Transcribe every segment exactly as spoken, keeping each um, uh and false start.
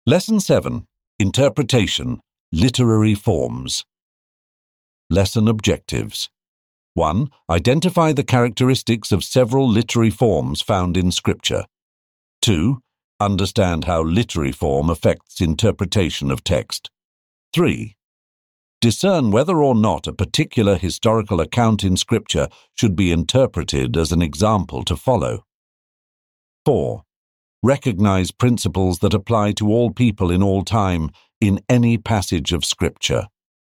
Lesson seven. Interpretation. Literary forms. Lesson objectives. one. Identify the characteristics of several literary forms found in Scripture. two. Understand how literary form affects interpretation of text. three. Discern whether or not a particular historical account in Scripture should be interpreted as an example to follow. four. Recognize principles that apply to all people in all time in any passage of Scripture.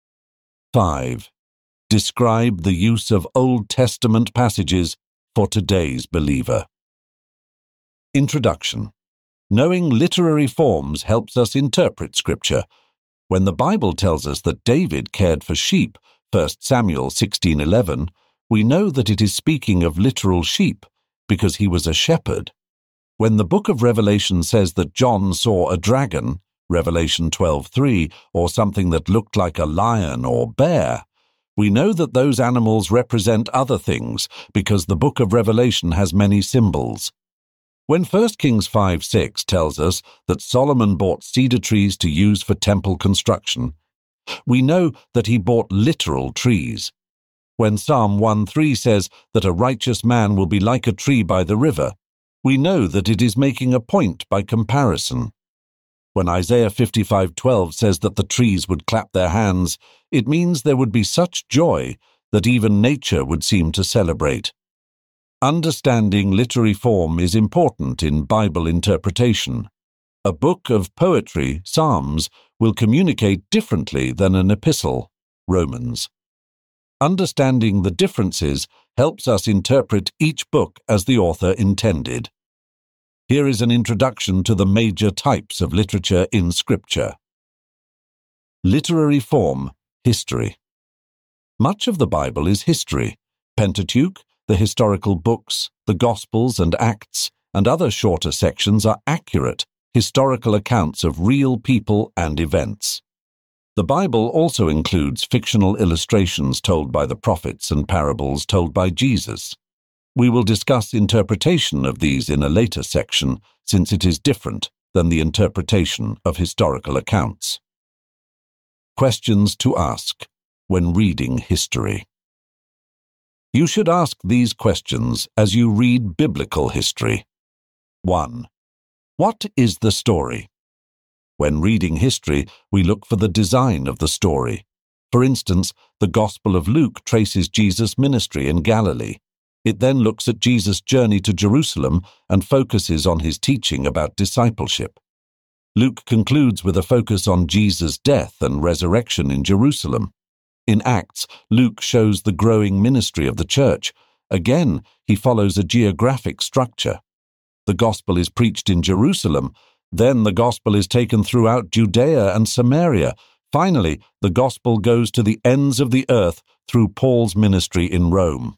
five. Describe the use of Old Testament passages for today's believer. Introduction. Knowing literary forms helps us interpret Scripture. When the Bible tells us that David cared for sheep, First Samuel sixteen eleven, we know that it is speaking of literal sheep because he was a shepherd. When the book of Revelation says that John saw a dragon, Revelation twelve three, or something that looked like a lion or bear, we know that those animals represent other things because the book of Revelation has many symbols. When First Kings five six tells us that Solomon bought cedar trees to use for temple construction, we know that he bought literal trees. When Psalm one three says that a righteous man will be like a tree by the river, we know that it is making a point by comparison. When Isaiah fifty-five twelve says that the trees would clap their hands, it means there would be such joy that even nature would seem to celebrate. Understanding literary form is important in Bible interpretation. A book of poetry, Psalms, will communicate differently than an epistle, Romans. Understanding the differences helps us interpret each book as the author intended. Here is an introduction to the major types of literature in Scripture. Literary form, history. Much of the Bible is history. Pentateuch, the historical books, the Gospels and Acts, and other shorter sections are accurate, historical accounts of real people and events. The Bible also includes fictional illustrations told by the prophets and parables told by Jesus. We will discuss interpretation of these in a later section, since it is different than the interpretation of historical accounts. Questions to ask when reading history. You should ask these questions as you read biblical history. one. What is the story? When reading history, we look for the design of the story. For instance, the Gospel of Luke traces Jesus' ministry in Galilee. It then looks at Jesus' journey to Jerusalem and focuses on his teaching about discipleship. Luke concludes with a focus on Jesus' death and resurrection in Jerusalem. In Acts, Luke shows the growing ministry of the church. Again, he follows a geographic structure. The gospel is preached in Jerusalem. Then the gospel is taken throughout Judea and Samaria. Finally, the gospel goes to the ends of the earth through Paul's ministry in Rome.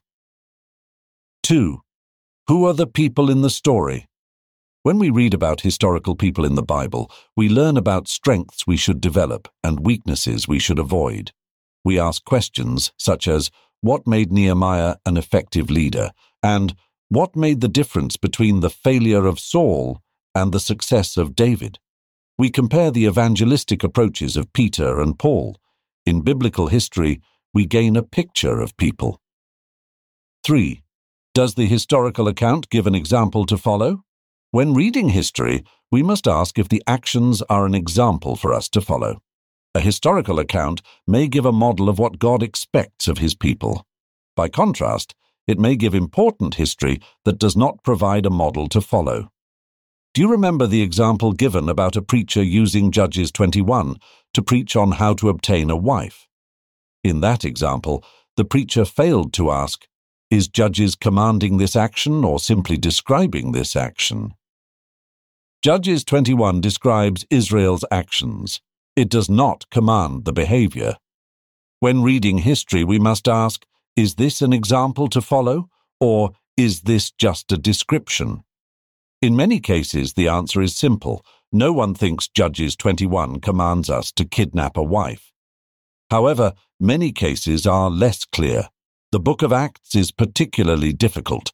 two. Who are the people in the story? When we read about historical people in the Bible, we learn about strengths we should develop and weaknesses we should avoid. We ask questions such as, what made Nehemiah an effective leader? And what made the difference between the failure of Saul and the success of David? We compare the evangelistic approaches of Peter and Paul. In biblical history, we gain a picture of people. three. Does the historical account give an example to follow? When reading history, we must ask if the actions are an example for us to follow. A historical account may give a model of what God expects of his people. By contrast, it may give important history that does not provide a model to follow. Do you remember the example given about a preacher using Judges twenty-one to preach on how to obtain a wife? In that example, the preacher failed to ask, is Judges commanding this action or simply describing this action? Judges twenty-one describes Israel's actions. It does not command the behavior. When reading history, we must ask, is this an example to follow, or is this just a description? In many cases, the answer is simple. No one thinks Judges twenty-one commands us to kidnap a wife. However, many cases are less clear. The book of Acts is particularly difficult.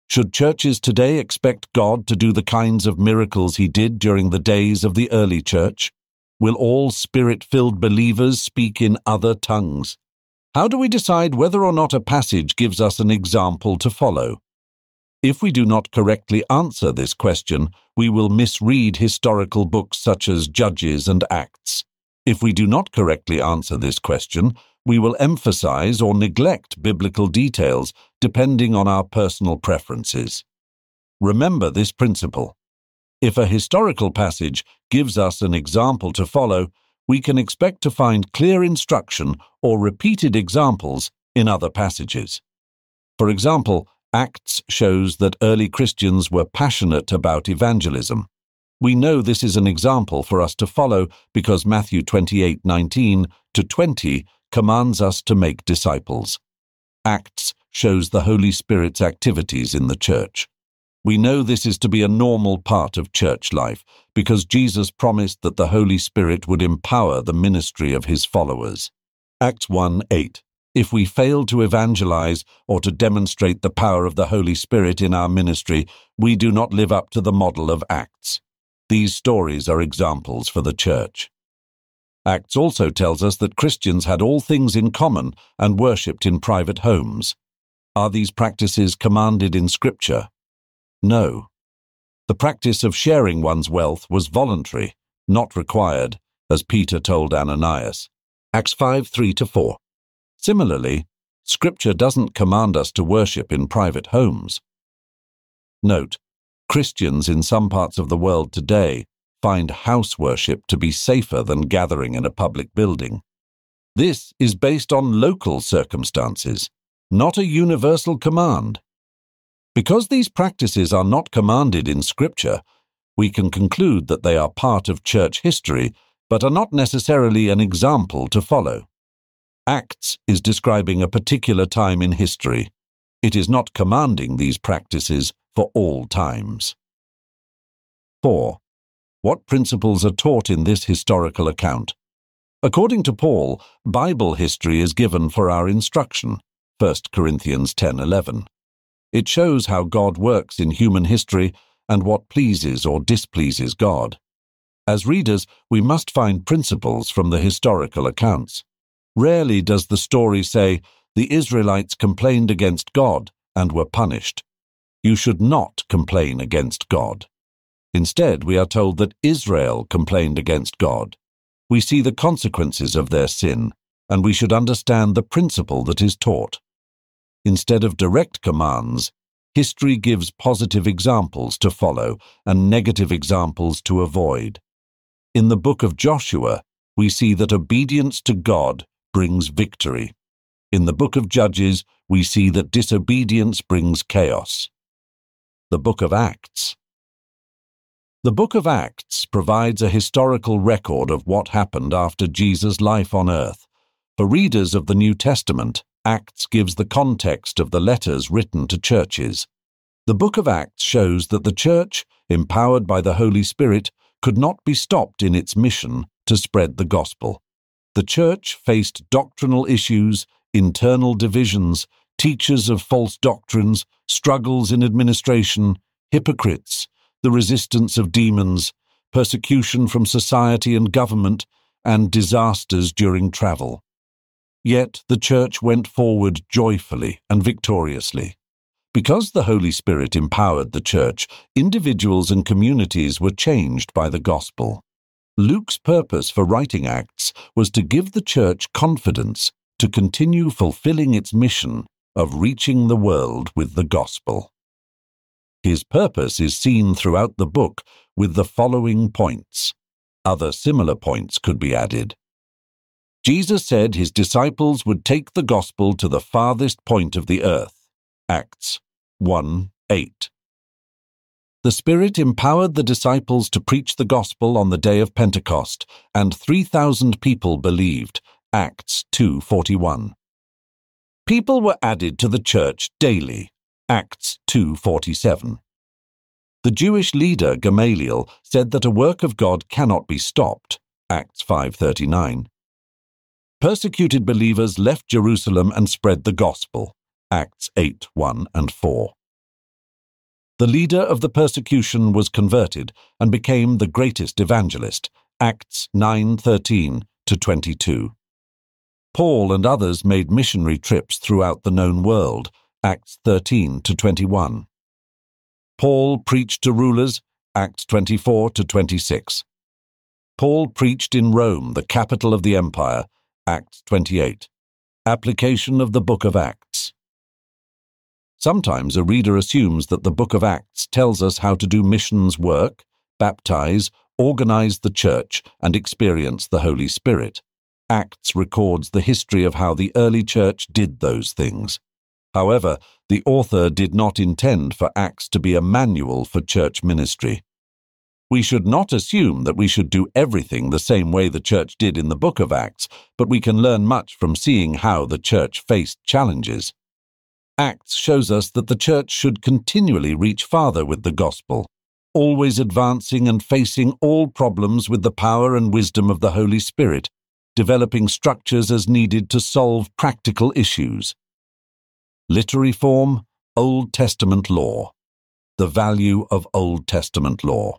Should churches today expect God to do the kinds of miracles he did during the days of the early church? Will all Spirit-filled believers speak in other tongues? How do we decide whether or not a passage gives us an example to follow? If we do not correctly answer this question, we will misread historical books such as Judges and Acts. If we do not correctly answer this question, we will emphasize or neglect biblical details depending on our personal preferences. Remember this principle. If a historical passage gives us an example to follow, we can expect to find clear instruction or repeated examples in other passages. For example, Acts shows that early Christians were passionate about evangelism. We know this is an example for us to follow because Matthew twenty-eight nineteen to twenty commands us to make disciples. Acts shows the Holy Spirit's activities in the church. We know this is to be a normal part of church life because Jesus promised that the Holy Spirit would empower the ministry of his followers. Acts one eight. If we fail to evangelize or to demonstrate the power of the Holy Spirit in our ministry, we do not live up to the model of Acts. These stories are examples for the church. Acts also tells us that Christians had all things in common and worshipped in private homes. Are these practices commanded in Scripture? No. The practice of sharing one's wealth was voluntary, not required, as Peter told Ananias. Acts five three to four. Similarly, Scripture doesn't command us to worship in private homes. Note, Christians in some parts of the world today find house worship to be safer than gathering in a public building. This is based on local circumstances, not a universal command. Because these practices are not commanded in Scripture, we can conclude that they are part of church history, but are not necessarily an example to follow. Acts is describing a particular time in history. It is not commanding these practices for all times. four. What principles are taught in this historical account? According to Paul, Bible history is given for our instruction, First Corinthians ten eleven. It shows how God works in human history and what pleases or displeases God. As readers, we must find principles from the historical accounts. Rarely does the story say, the Israelites complained against God and were punished. You should not complain against God. Instead, we are told that Israel complained against God. We see the consequences of their sin, and we should understand the principle that is taught. Instead of direct commands, history gives positive examples to follow and negative examples to avoid. In the book of Joshua, we see that obedience to God brings victory. In the book of Judges, we see that disobedience brings chaos. The book of Acts. The book of Acts provides a historical record of what happened after Jesus' life on earth. For readers of the New Testament, Acts gives the context of the letters written to churches. The book of Acts shows that the church, empowered by the Holy Spirit, could not be stopped in its mission to spread the gospel. The church faced doctrinal issues, internal divisions, teachers of false doctrines, struggles in administration, hypocrites, the resistance of demons, persecution from society and government, and disasters during travel. Yet the church went forward joyfully and victoriously. Because the Holy Spirit empowered the church, individuals and communities were changed by the gospel. Luke's purpose for writing Acts was to give the church confidence to continue fulfilling its mission of reaching the world with the gospel. His purpose is seen throughout the book with the following points. Other similar points could be added. Jesus said his disciples would take the gospel to the farthest point of the earth. Acts one eight. The Spirit empowered the disciples to preach the gospel on the day of Pentecost, and three thousand people believed. Acts two forty-one. People were added to the church daily. Acts two forty-seven. The Jewish leader Gamaliel said that a work of God cannot be stopped. Acts five thirty-nine. Persecuted believers left Jerusalem and spread the gospel. Acts eight one and four. The leader of the persecution was converted and became the greatest evangelist, Acts nine thirteen to twenty-two. Paul and others made missionary trips throughout the known world, Acts thirteen to twenty-one. Paul preached to rulers, Acts twenty-four to twenty-six. Paul preached in Rome, the capital of the empire, Acts twenty-eight. Application of the Book of Acts. Sometimes a reader assumes that the Book of Acts tells us how to do missions work, baptize, organize the church, and experience the Holy Spirit. Acts records the history of how the early church did those things. However, the author did not intend for Acts to be a manual for church ministry. We should not assume that we should do everything the same way the church did in the Book of Acts, but we can learn much from seeing how the church faced challenges. Acts shows us that the church should continually reach farther with the gospel, always advancing and facing all problems with the power and wisdom of the Holy Spirit, developing structures as needed to solve practical issues. Literary form, Old Testament law. The value of Old Testament law.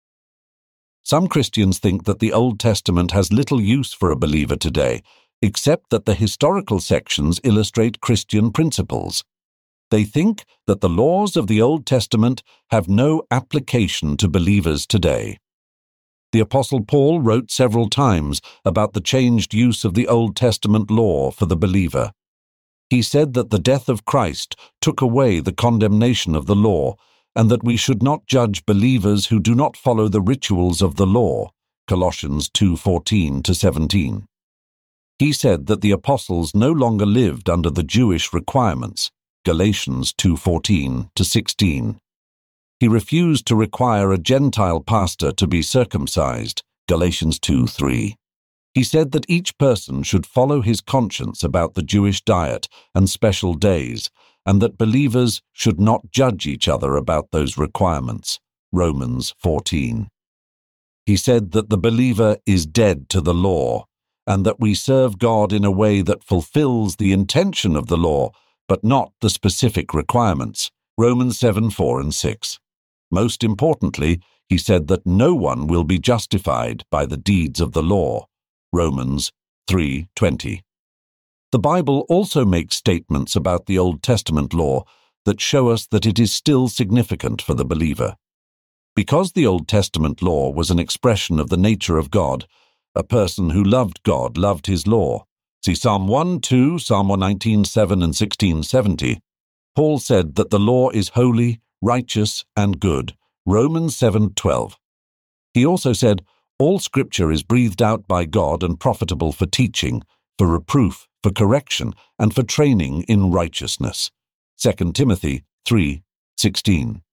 Some Christians think that the Old Testament has little use for a believer today, except that the historical sections illustrate Christian principles. They think that the laws of the Old Testament have no application to believers today. The Apostle Paul wrote several times about the changed use of the Old Testament law for the believer. He said that the death of Christ took away the condemnation of the law, and that we should not judge believers who do not follow the rituals of the law, Colossians two fourteen to seventeen. He said that the apostles no longer lived under the Jewish requirements, Galatians two fourteen to sixteen. He refused to require a Gentile pastor to be circumcised, Galatians two three. He said that each person should follow his conscience about the Jewish diet and special days, and that believers should not judge each other about those requirements, Romans fourteen. He said that the believer is dead to the law, and that we serve God in a way that fulfills the intention of the law, but not the specific requirements, Romans seven four and six. Most importantly, he said that no one will be justified by the deeds of the law, Romans three twenty. The Bible also makes statements about the Old Testament law that show us that it is still significant for the believer. Because the Old Testament law was an expression of the nature of God, a person who loved God loved his law. See Psalm one two, Psalm one nineteen seven and sixteen seventy. Paul said that the law is holy, righteous, and good, Romans seven twelve. He also said, all Scripture is breathed out by God and profitable for teaching, for reproof, for correction, and for training in righteousness, Second Timothy three sixteen.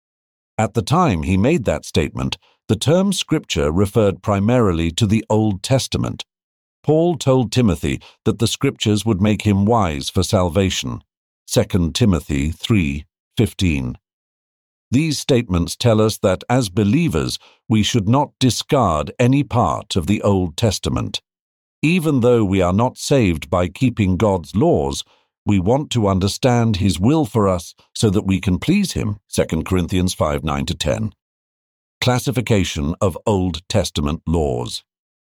At the time he made that statement, the term Scripture referred primarily to the Old Testament. Paul told Timothy that the Scriptures would make him wise for salvation, Second Timothy three fifteen. These statements tell us that as believers we should not discard any part of the Old Testament. Even though we are not saved by keeping God's laws, we want to understand His will for us so that we can please Him, Second Corinthians five nine to ten. Classification of Old Testament laws.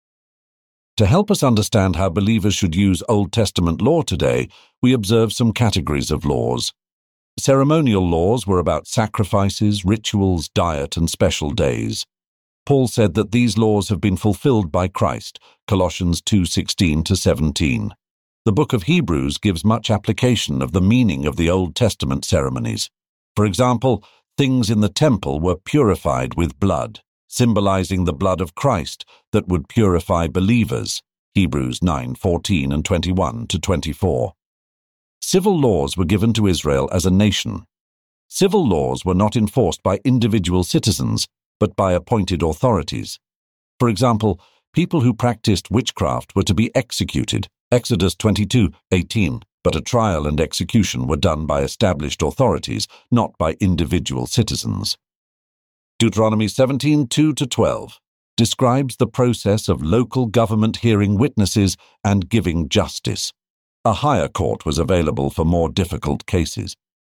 To help us understand how believers should use Old Testament law today, we observe some categories of laws. Ceremonial laws were about sacrifices, rituals, diet, and special days. Paul said that these laws have been fulfilled by Christ, Colossians two sixteen to seventeen. The book of Hebrews gives much application of the meaning of the Old Testament ceremonies. For example, things in the temple were purified with blood, symbolizing the blood of Christ that would purify believers, Hebrews nine fourteen and twenty-one to twenty-four. Civil laws were given to Israel as a nation. Civil laws were not enforced by individual citizens, but by appointed authorities. For example, people who practiced witchcraft were to be executed, Exodus twenty-two eighteen, but a trial and execution were done by established authorities, not by individual citizens. Deuteronomy seventeen two to twelve describes the process of local government hearing witnesses and giving justice. A higher court was available for more difficult cases.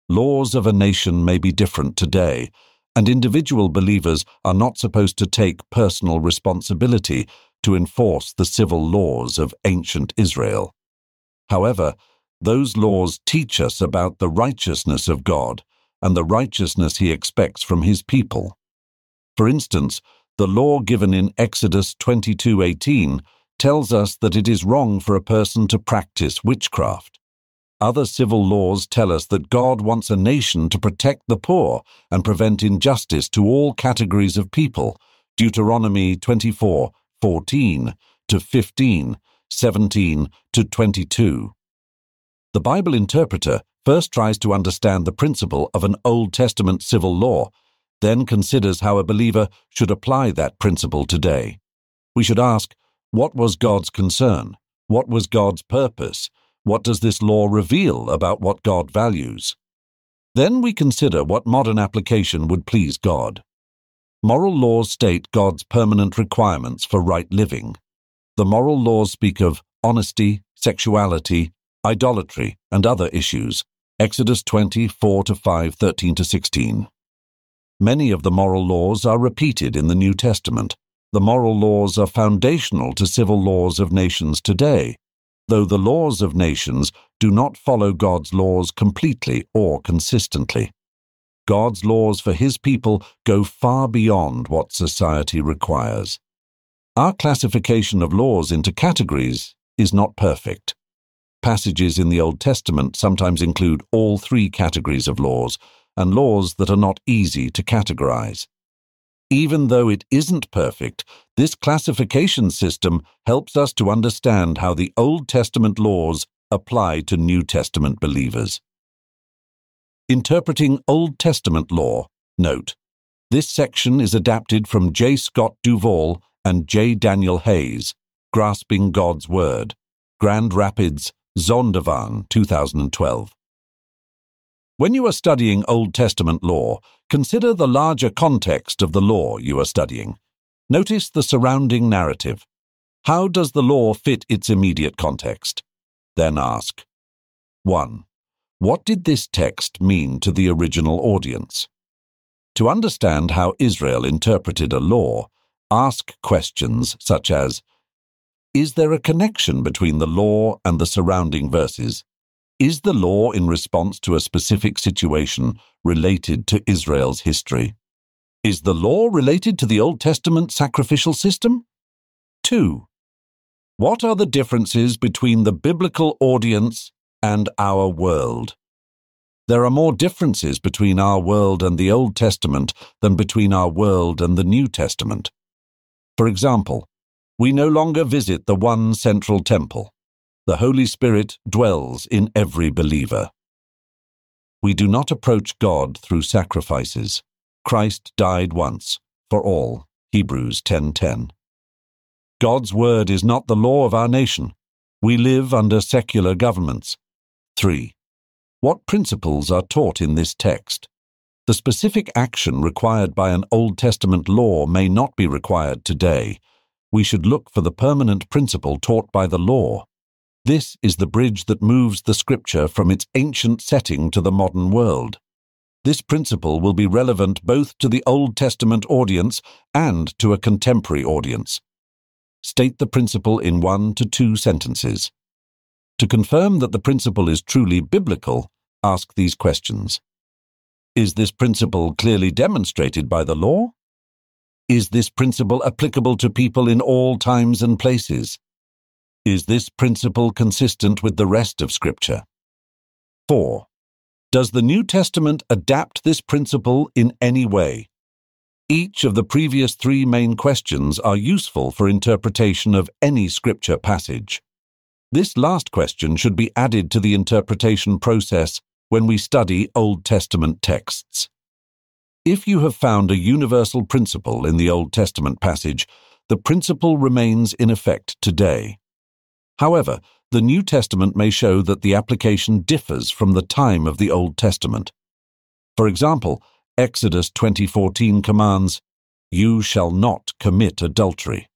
Laws of a nation may be different today, and individual believers are not supposed to take personal responsibility to enforce the civil laws of ancient Israel. However, those laws teach us about the righteousness of God and the righteousness He expects from His people. For instance, the law given in Exodus twenty-two eighteen tells us that it is wrong for a person to practice witchcraft. Other civil laws tell us that God wants a nation to protect the poor and prevent injustice to all categories of people, Deuteronomy twenty-four fourteen to fifteen, seventeen to twenty-two. The Bible interpreter first tries to understand the principle of an Old Testament civil law, then considers how a believer should apply that principle today. We should ask, what was God's concern? What was God's purpose? What does this law reveal about what God values? Then we consider what modern application would please God. Moral laws state God's permanent requirements for right living. The moral laws speak of honesty, sexuality, idolatry, and other issues. Exodus twenty, four to five, thirteen to sixteen. Many of the moral laws are repeated in the New Testament. The moral laws are foundational to civil laws of nations today, though the laws of nations do not follow God's laws completely or consistently. God's laws for His people go far beyond what society requires. Our classification of laws into categories is not perfect. Passages in the Old Testament sometimes include all three categories of laws, and laws that are not easy to categorize. Even though it isn't perfect, this classification system helps us to understand how the Old Testament laws apply to New Testament believers. Interpreting Old Testament law. Note: this section is adapted from J. Scott Duvall and J. Daniel Hayes, Grasping God's Word, Grand Rapids, Zondervan, two thousand twelve. When you are studying Old Testament law, consider the larger context of the law you are studying. Notice the surrounding narrative. How does the law fit its immediate context? Then ask, one. What did this text mean to the original audience? To understand how Israel interpreted a law, ask questions such as, is there a connection between the law and the surrounding verses? Is the law in response to a specific situation related to Israel's history? Is the law related to the Old Testament sacrificial system? Two. What are the differences between the biblical audience and our world? There are more differences between our world and the Old Testament than between our world and the New Testament. For example, we no longer visit the one central temple. The Holy Spirit dwells in every believer. We do not approach God through sacrifices. Christ died once, for all. Hebrews ten ten. God's word is not the law of our nation. We live under secular governments. Three. What principles are taught in this text? The specific action required by an Old Testament law may not be required today. We should look for the permanent principle taught by the law. This is the bridge that moves the Scripture from its ancient setting to the modern world. This principle will be relevant both to the Old Testament audience and to a contemporary audience. State the principle in one to two sentences. To confirm that the principle is truly biblical, ask these questions. Is this principle clearly demonstrated by the law? Is this principle applicable to people in all times and places? Is this principle consistent with the rest of Scripture? Four. Does the New Testament adapt this principle in any way? Each of the previous three main questions are useful for interpretation of any Scripture passage. This last question should be added to the interpretation process when we study Old Testament texts. If you have found a universal principle in the Old Testament passage, the principle remains in effect today. However, the New Testament may show that the application differs from the time of the Old Testament. For example, Exodus twenty fourteen commands, "You shall not commit adultery."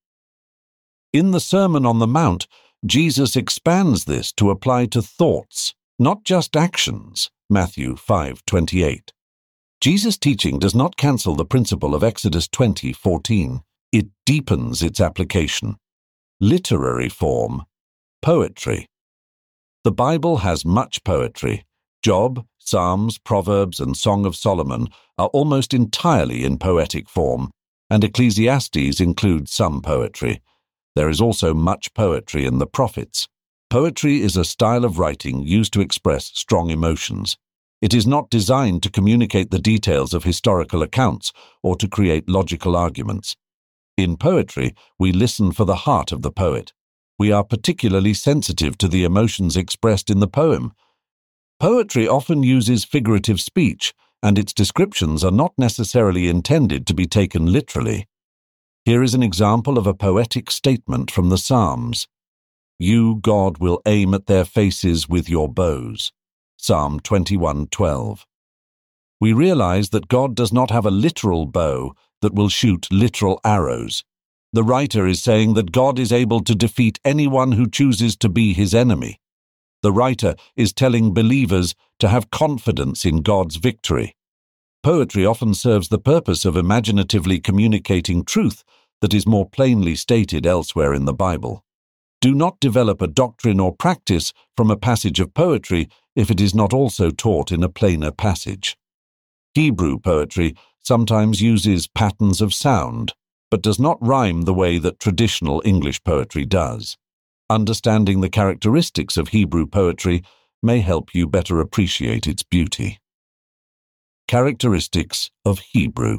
In the Sermon on the Mount, Jesus expands this to apply to thoughts, not just actions, Matthew five twenty-eight. Jesus' teaching does not cancel the principle of Exodus twenty fourteen. It deepens its application. Literary form. Poetry. The Bible has much poetry. Job, Psalms, Proverbs, and Song of Solomon are almost entirely in poetic form, and Ecclesiastes includes some poetry. There is also much poetry in the prophets. Poetry is a style of writing used to express strong emotions. It is not designed to communicate the details of historical accounts or to create logical arguments. In poetry, we listen for the heart of the poet. We are particularly sensitive to the emotions expressed in the poem. Poetry often uses figurative speech, and its descriptions are not necessarily intended to be taken literally. Here is an example of a poetic statement from the Psalms. You, God, will aim at their faces with your bows. Psalm twenty-one twelve. We realize that God does not have a literal bow that will shoot literal arrows. The writer is saying that God is able to defeat anyone who chooses to be his enemy. The writer is telling believers to have confidence in God's victory. Poetry often serves the purpose of imaginatively communicating truth that is more plainly stated elsewhere in the Bible. Do not develop a doctrine or practice from a passage of poetry if it is not also taught in a plainer passage. Hebrew poetry sometimes uses patterns of sound, but does not rhyme the way that traditional English poetry does. Understanding the characteristics of Hebrew poetry may help you better appreciate its beauty. Characteristics of Hebrew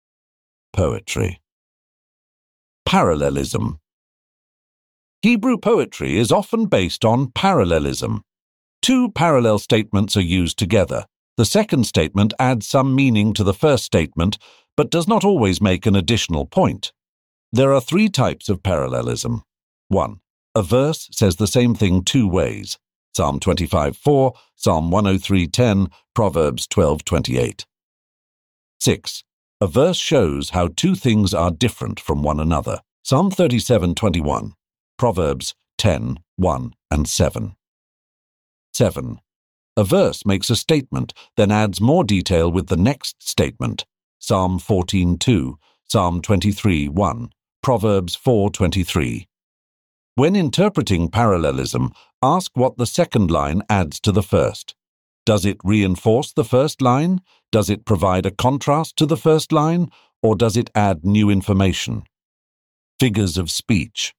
poetry. Parallelism. Hebrew poetry is often based on parallelism. Two parallel statements are used together. The second statement adds some meaning to the first statement, but does not always make an additional point. There are three types of parallelism. one. A verse says the same thing two ways. Psalm twenty-five four, Psalm one oh three ten, Proverbs twelve twenty-eight. six. A verse shows how two things are different from one another. Psalm thirty-seven twenty-one, Proverbs ten one and seven. seven. A verse makes a statement, then adds more detail with the next statement. Psalm fourteen two, Psalm twenty-three one, Proverbs four twenty-three. When interpreting parallelism, ask what the second line adds to the first. Does it reinforce the first line? Does it provide a contrast to the first line? Or does it add new information? Figures of speech.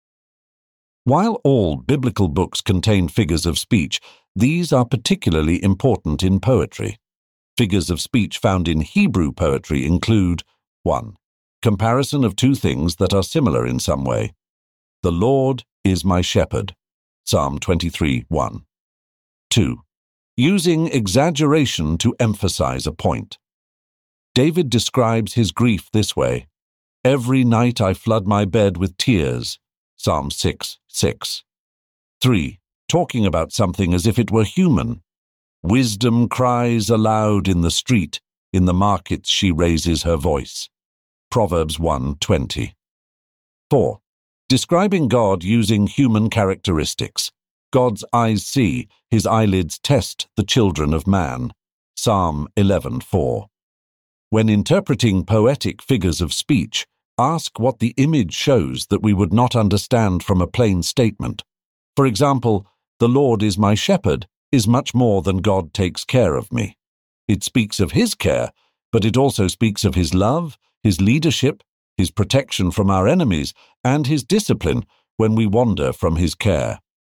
While all biblical books contain figures of speech, these are particularly important in poetry. Figures of speech found in Hebrew poetry include one. Comparison of two things that are similar in some way. The Lord is my shepherd. Psalm twenty-three one. two. Using exaggeration to emphasize a point. David describes his grief this way. Every night I flood my bed with tears. Psalm six six. three. Talking about something as if it were human. Wisdom cries aloud in the street. In the markets she raises her voice. Proverbs one twenty. four. Describing God using human characteristics. God's eyes see, his eyelids test the children of man. Psalm eleven four. When interpreting poetic figures of speech, ask what the image shows that we would not understand from a plain statement. For example, the Lord is my shepherd is much more than God takes care of me. It speaks of his care, but it also speaks of his love, his leadership, his protection from our enemies, and his discipline when we wander from his care.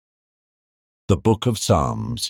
The Book of Psalms.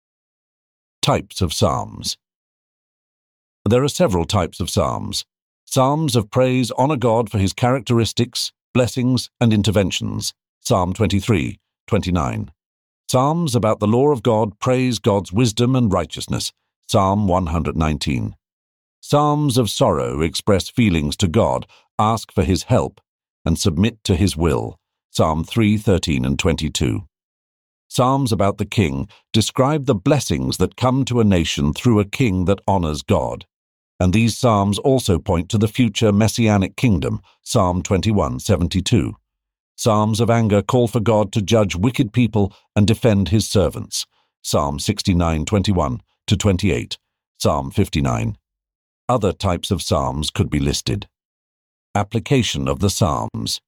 Types of Psalms. There are several types of psalms. Psalms of praise honor God for his characteristics, blessings, and interventions. Psalm twenty-three twenty-nine. Psalms about the law of God praise God's wisdom and righteousness. Psalm one nineteen. Psalms of sorrow express feelings to God, ask for his help, and submit to his will. Psalm three thirteen and twenty-two. Psalms about the king describe the blessings that come to a nation through a king that honors God. And these psalms also point to the future messianic kingdom. Psalm twenty-one seventy-two. Psalms of anger call for God to judge wicked people and defend his servants. Psalm sixty-nine twenty-one to twenty-eight, Psalm fifty-nine. Other types of psalms could be listed. Application of the Psalms.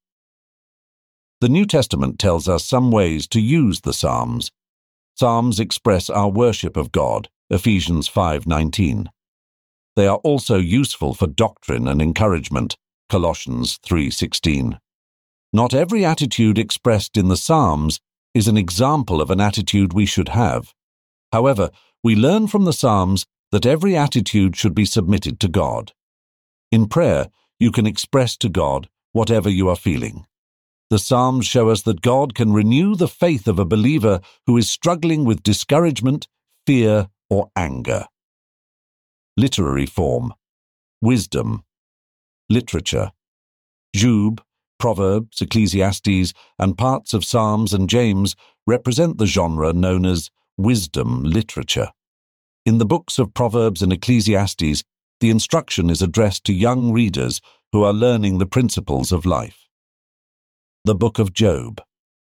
The New Testament tells us some ways to use the Psalms. Psalms express our worship of God, Ephesians five nineteen. They are also useful for doctrine and encouragement, Colossians three sixteen. Not every attitude expressed in the Psalms is an example of an attitude we should have. However, we learn from the Psalms that every attitude should be submitted to God. In prayer, you can express to God whatever you are feeling. The Psalms show us that God can renew the faith of a believer who is struggling with discouragement, fear, or anger. Literary form. Wisdom. Literature. Job, Proverbs, Ecclesiastes, and parts of Psalms and James represent the genre known as wisdom literature. In the books of Proverbs and Ecclesiastes, the instruction is addressed to young readers who are learning the principles of life. The Book of Job.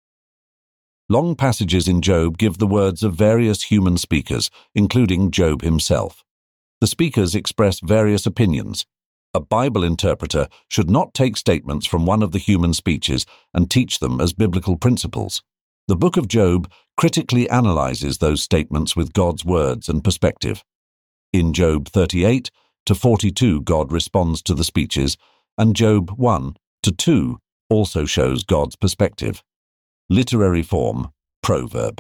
Long passages in Job give the words of various human speakers, including Job himself. The speakers express various opinions. A Bible interpreter should not take statements from one of the human speeches and teach them as biblical principles. The Book of Job critically analyzes those statements with God's words and perspective. In Job thirty-eight to forty-two, God responds to the speeches, and Job one to two also shows God's perspective. Literary form, proverb.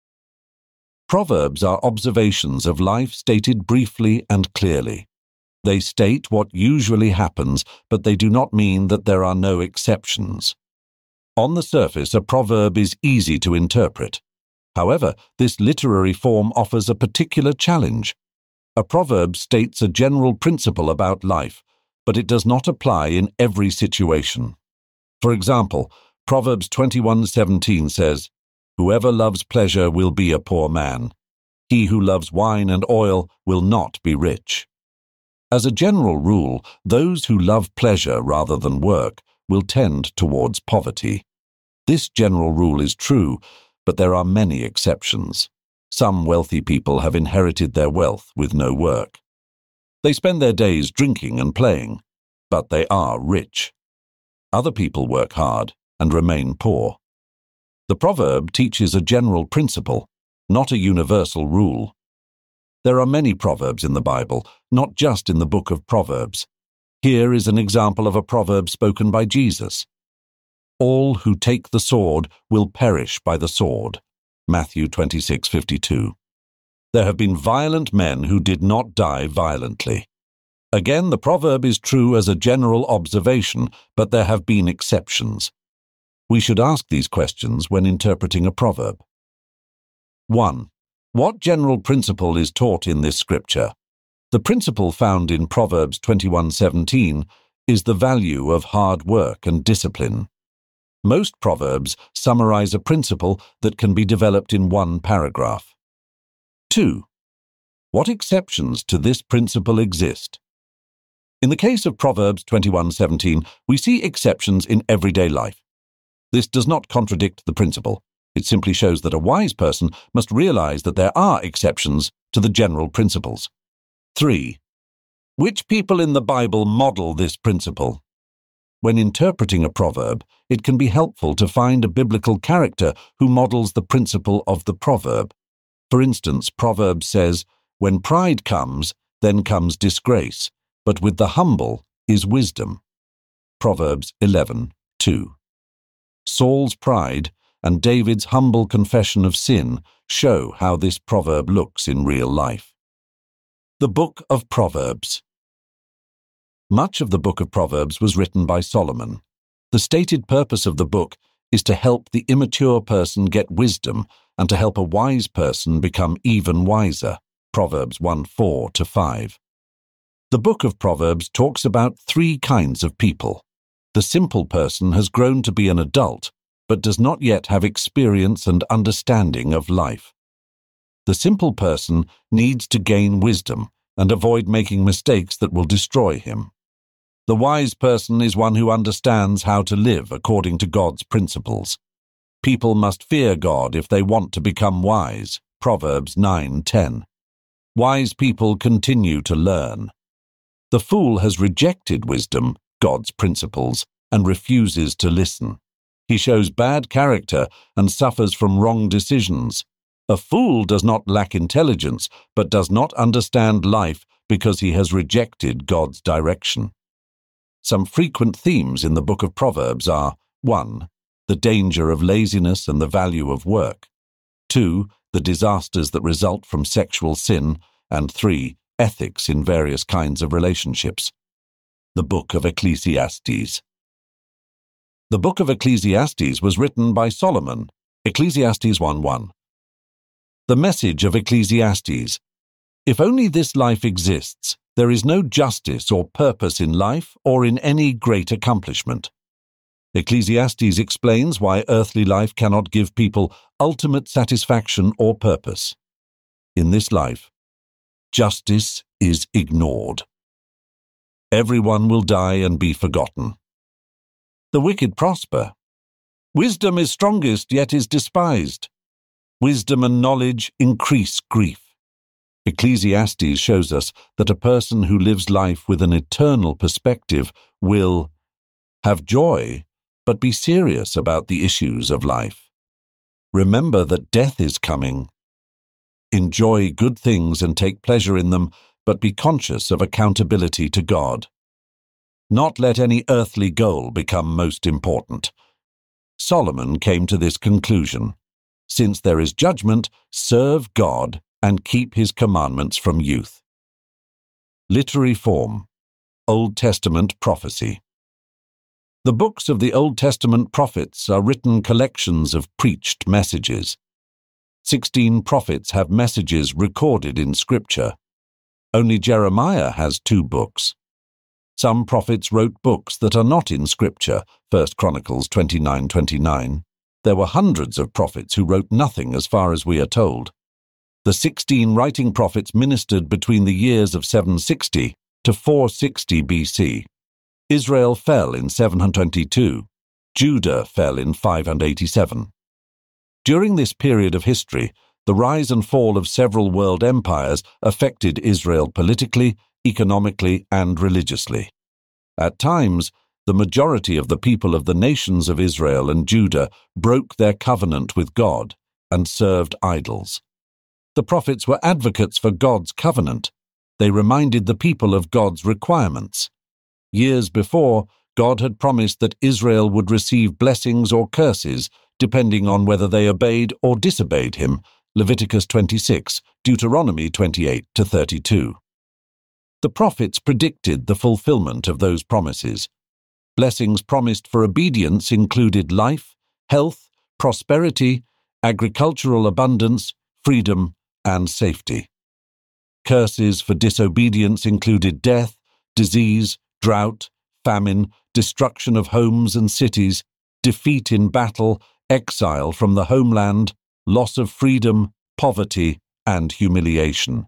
Proverbs are observations of life stated briefly and clearly. They state what usually happens, but they do not mean that there are no exceptions. On the surface, a proverb is easy to interpret. However, this literary form offers a particular challenge. A proverb states a general principle about life, but it does not apply in every situation. For example, Proverbs twenty-one seventeen says, "Whoever loves pleasure will be a poor man. He who loves wine and oil will not be rich." As a general rule, those who love pleasure rather than work will tend towards poverty. This general rule is true, but there are many exceptions. Some wealthy people have inherited their wealth with no work. They spend their days drinking and playing, but they are rich. Other people work hard and remain poor. The proverb teaches a general principle, not a universal rule. There are many proverbs in the Bible, not just in the book of Proverbs. Here is an example of a proverb spoken by Jesus. "All who take the sword will perish by the sword." Matthew twenty-six fifty-two. There have been violent men who did not die violently. Again, the proverb is true as a general observation, but there have been exceptions. We should ask these questions when interpreting a proverb. one. What general principle is taught in this scripture? The principle found in Proverbs twenty-one seventeen is the value of hard work and discipline. Most proverbs summarize a principle that can be developed in one paragraph. two. What exceptions to this principle exist? In the case of Proverbs twenty-one seventeen, we see exceptions in everyday life. This does not contradict the principle. It simply shows that a wise person must realize that there are exceptions to the general principles. three. Which people in the Bible model this principle? When interpreting a proverb, it can be helpful to find a biblical character who models the principle of the proverb. For instance, Proverbs says, "When pride comes, then comes disgrace, but with the humble is wisdom." Proverbs eleven two. Saul's pride and David's humble confession of sin show how this proverb looks in real life. The Book of Proverbs. Much of the Book of Proverbs was written by Solomon. The stated purpose of the book is to help the immature person get wisdom and to help a wise person become even wiser. Proverbs one four to five. The Book of Proverbs talks about three kinds of people. The simple person has grown to be an adult, but does not yet have experience and understanding of life. The simple person needs to gain wisdom and avoid making mistakes that will destroy him. The wise person is one who understands how to live according to God's principles. People must fear God if they want to become wise. Proverbs nine ten. Wise people continue to learn. The fool has rejected wisdom, God's principles, and refuses to listen. He shows bad character and suffers from wrong decisions. A fool does not lack intelligence, but does not understand life because he has rejected God's direction. Some frequent themes in the book of Proverbs are one. The danger of laziness and the value of work. two. The disasters that result from sexual sin. And three. Ethics in various kinds of relationships. The Book of Ecclesiastes. The Book of Ecclesiastes was written by Solomon, Ecclesiastes one one. The message of Ecclesiastes. If only this life exists, there is no justice or purpose in life or in any great accomplishment. Ecclesiastes explains why earthly life cannot give people ultimate satisfaction or purpose. In this life, justice is ignored. Everyone will die and be forgotten. The wicked prosper. Wisdom is strongest, yet is despised. Wisdom and knowledge increase grief. Ecclesiastes shows us that a person who lives life with an eternal perspective will have joy, but be serious about the issues of life. Remember that death is coming. Enjoy good things and take pleasure in them, but be conscious of accountability to God. Not let any earthly goal become most important. Solomon came to this conclusion. Since there is judgment, serve God and keep his commandments from youth. Literary form. Old Testament prophecy. The books of the Old Testament prophets are written collections of preached messages. Sixteen prophets have messages recorded in Scripture. Only Jeremiah has two books. Some prophets wrote books that are not in Scripture, First Chronicles twenty-nine twenty-nine. There were hundreds of prophets who wrote nothing as far as we are told. The sixteen writing prophets ministered between the years of seven sixty to four sixty B C. Israel fell in seven twenty-two. Judah fell in five eighty-seven. During this period of history, the rise and fall of several world empires affected Israel politically, economically, and religiously. At times, the majority of the people of the nations of Israel and Judah broke their covenant with God and served idols. The prophets were advocates for God's covenant. They reminded the people of God's requirements. Years before, God had promised that Israel would receive blessings or curses depending on whether they obeyed or disobeyed him, Leviticus twenty-six, Deuteronomy twenty-eight to thirty-two. The prophets predicted the fulfillment of those promises. Blessings promised for obedience included life, health, prosperity, agricultural abundance, freedom, and safety. Curses for disobedience included death, disease, drought, famine, destruction of homes and cities, defeat in battle, exile from the homeland, loss of freedom, poverty, and humiliation.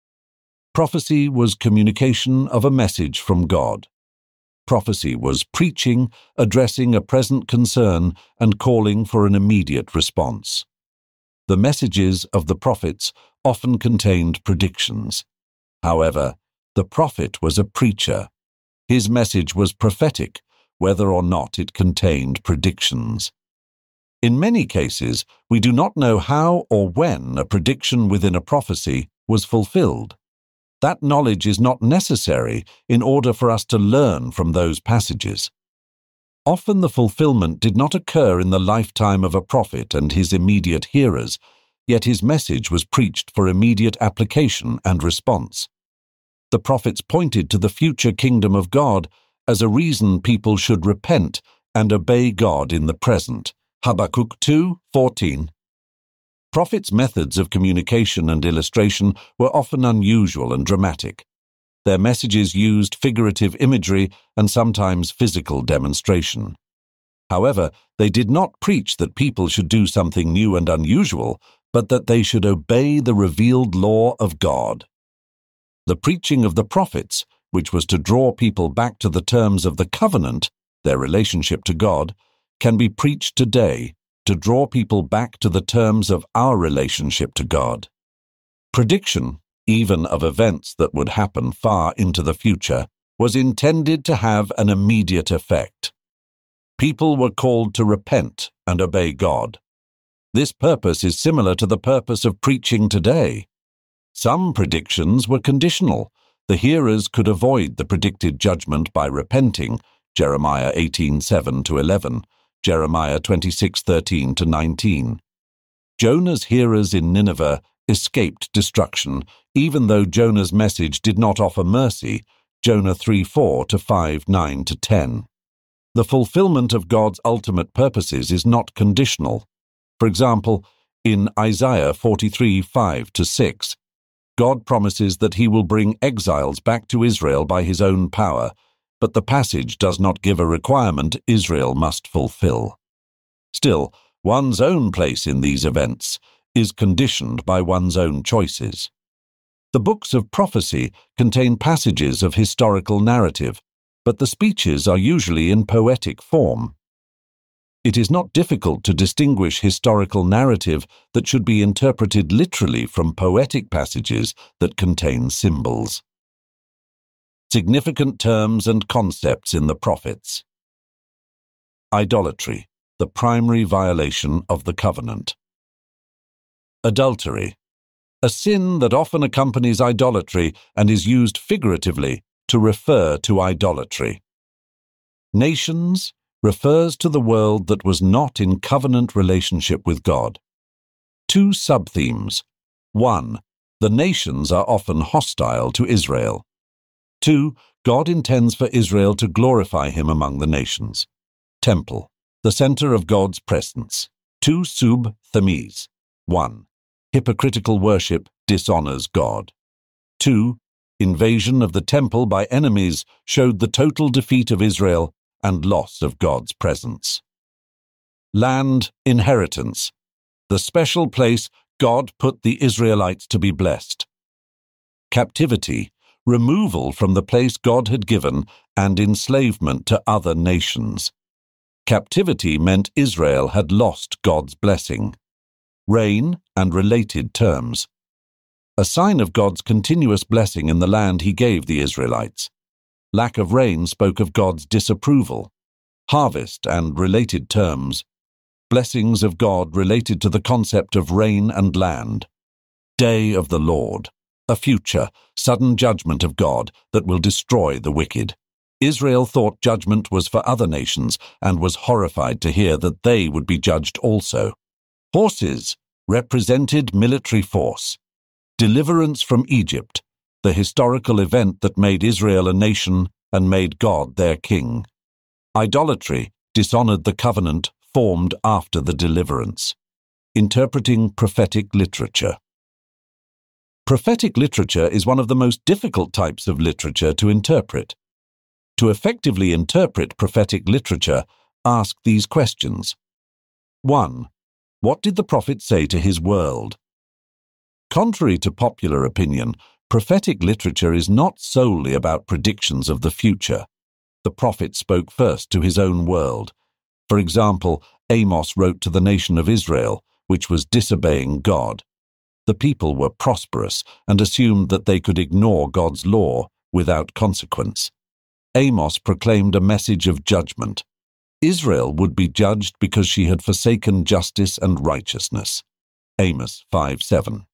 Prophecy was communication of a message from God. Prophecy was preaching, addressing a present concern, and calling for an immediate response. The messages of the prophets often contained predictions. However, the prophet was a preacher. His message was prophetic, whether or not it contained predictions. In many cases, we do not know how or when a prediction within a prophecy was fulfilled. That knowledge is not necessary in order for us to learn from those passages. Often the fulfillment did not occur in the lifetime of a prophet and his immediate hearers, yet his message was preached for immediate application and response. The prophets pointed to the future kingdom of God as a reason people should repent and obey God in the present. Habakkuk two fourteen. Prophets' methods of communication and illustration were often unusual and dramatic. Their messages used figurative imagery and sometimes physical demonstration. However, they did not preach that people should do something new and unusual, but that they should obey the revealed law of God. The preaching of the prophets, which was to draw people back to the terms of the covenant, their relationship to God, can be preached today to draw people back to the terms of our relationship to God. Prediction even of events that would happen far into the future, was intended to have an immediate effect. People were called to repent and obey God. This purpose is similar to the purpose of preaching today. Some predictions were conditional. The hearers could avoid the predicted judgment by repenting, Jeremiah eighteen seven to eleven, Jeremiah twenty-six thirteen to nineteen. Jonah's hearers in Nineveh escaped destruction, even though Jonah's message did not offer mercy, Jonah three four to five nine to ten. The fulfillment of God's ultimate purposes is not conditional. For example, in Isaiah forty-three five to six, God promises that he will bring exiles back to Israel by his own power, but the passage does not give a requirement Israel must fulfill. Still, one's own place in these events is conditioned by one's own choices. The books of prophecy contain passages of historical narrative, but the speeches are usually in poetic form. It is not difficult to distinguish historical narrative that should be interpreted literally from poetic passages that contain symbols. Significant terms and concepts in the prophets. Idolatry, the primary violation of the covenant. Adultery, a sin that often accompanies idolatry and is used figuratively to refer to idolatry. Nations refers to the world that was not in covenant relationship with God. Two subthemes. One, the nations are often hostile to Israel. Two, God intends for Israel to glorify him among the nations. Temple, the center of God's presence. Two sub-themes. One, hypocritical worship dishonors God. Two, invasion of the temple by enemies showed the total defeat of Israel and loss of God's presence. Land inheritance, the special place God put the Israelites to be blessed. Captivity, removal from the place God had given and enslavement to other nations. Captivity meant Israel had lost God's blessing. Reign and related terms. A sign of God's continuous blessing in the land he gave the Israelites. Lack of rain spoke of God's disapproval. Harvest and related terms. Blessings of God related to the concept of rain and land. Day of the Lord, a future, sudden judgment of God that will destroy the wicked. Israel thought judgment was for other nations and was horrified to hear that they would be judged also. Horses represented military force. Deliverance from Egypt, the historical event that made Israel a nation and made God their king. Idolatry dishonored the covenant formed after the deliverance. Interpreting prophetic literature. Prophetic literature is one of the most difficult types of literature to interpret. To effectively interpret prophetic literature, ask these questions. One. What did the prophet say to his world? Contrary to popular opinion, prophetic literature is not solely about predictions of the future. The prophet spoke first to his own world. For example, Amos wrote to the nation of Israel, which was disobeying God. The people were prosperous and assumed that they could ignore God's law without consequence. Amos proclaimed a message of judgment. Israel would be judged because she had forsaken justice and righteousness. Amos five seven.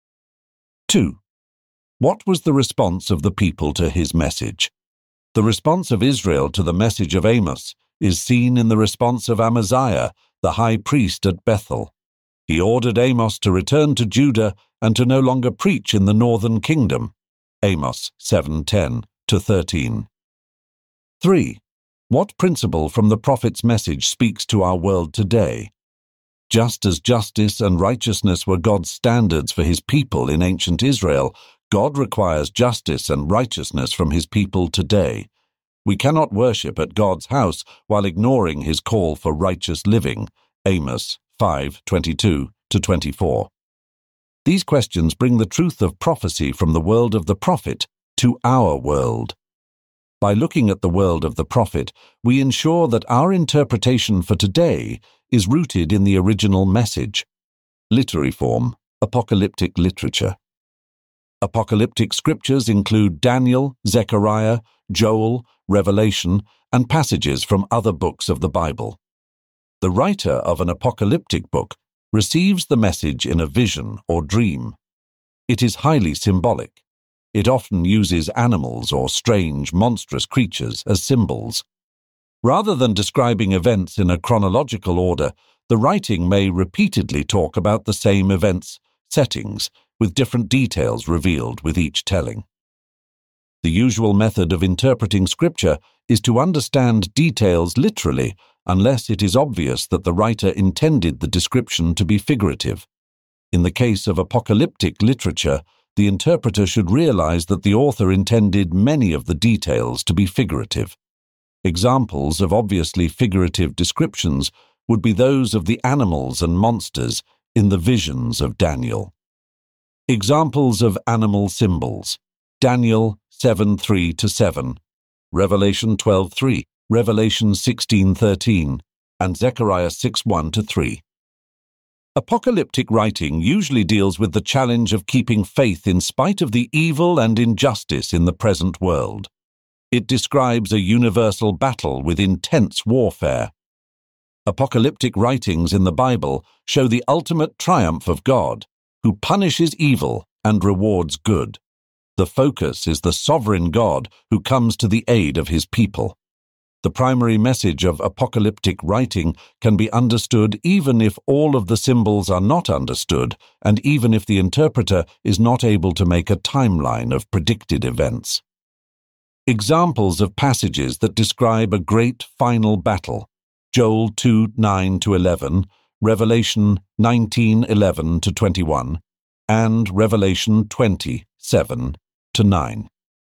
Two. What was the response of the people to his message? The response of Israel to the message of Amos is seen in the response of Amaziah, the high priest at Bethel. He ordered Amos to return to Judah and to no longer preach in the northern kingdom. Amos seven ten to thirteen. Three. What principle from the prophet's message speaks to our world today? Just as justice and righteousness were God's standards for his people in ancient Israel, God requires justice and righteousness from his people today. We cannot worship at God's house while ignoring his call for righteous living. Amos five twenty-two to twenty-four. These questions bring the truth of prophecy from the world of the prophet to our world. By looking at the world of the prophet, we ensure that our interpretation for today is rooted in the original message. Literary form, apocalyptic literature. Apocalyptic scriptures include Daniel, Zechariah, Joel, Revelation, and passages from other books of the Bible. The writer of an apocalyptic book receives the message in a vision or dream. It is highly symbolic. It often uses animals or strange, monstrous creatures as symbols. Rather than describing events in a chronological order, the writing may repeatedly talk about the same events, settings, with different details revealed with each telling. The usual method of interpreting scripture is to understand details literally, unless it is obvious that the writer intended the description to be figurative. In the case of apocalyptic literature, the interpreter should realize that the author intended many of the details to be figurative. Examples of obviously figurative descriptions would be those of the animals and monsters in the visions of Daniel. Examples of animal symbols: Daniel seven three to seven, Revelation twelve three, Revelation sixteen thirteen, and Zechariah six one to three. Apocalyptic writing usually deals with the challenge of keeping faith in spite of the evil and injustice in the present world. It describes a universal battle with intense warfare. Apocalyptic writings in the Bible show the ultimate triumph of God, who punishes evil and rewards good. The focus is the sovereign God who comes to the aid of his people. The primary message of apocalyptic writing can be understood even if all of the symbols are not understood, and even if the interpreter is not able to make a timeline of predicted events. Examples of passages that describe a great final battle: Joel two nine to eleven, Revelation nineteen eleven to twenty-one, and Revelation twenty seven to nine.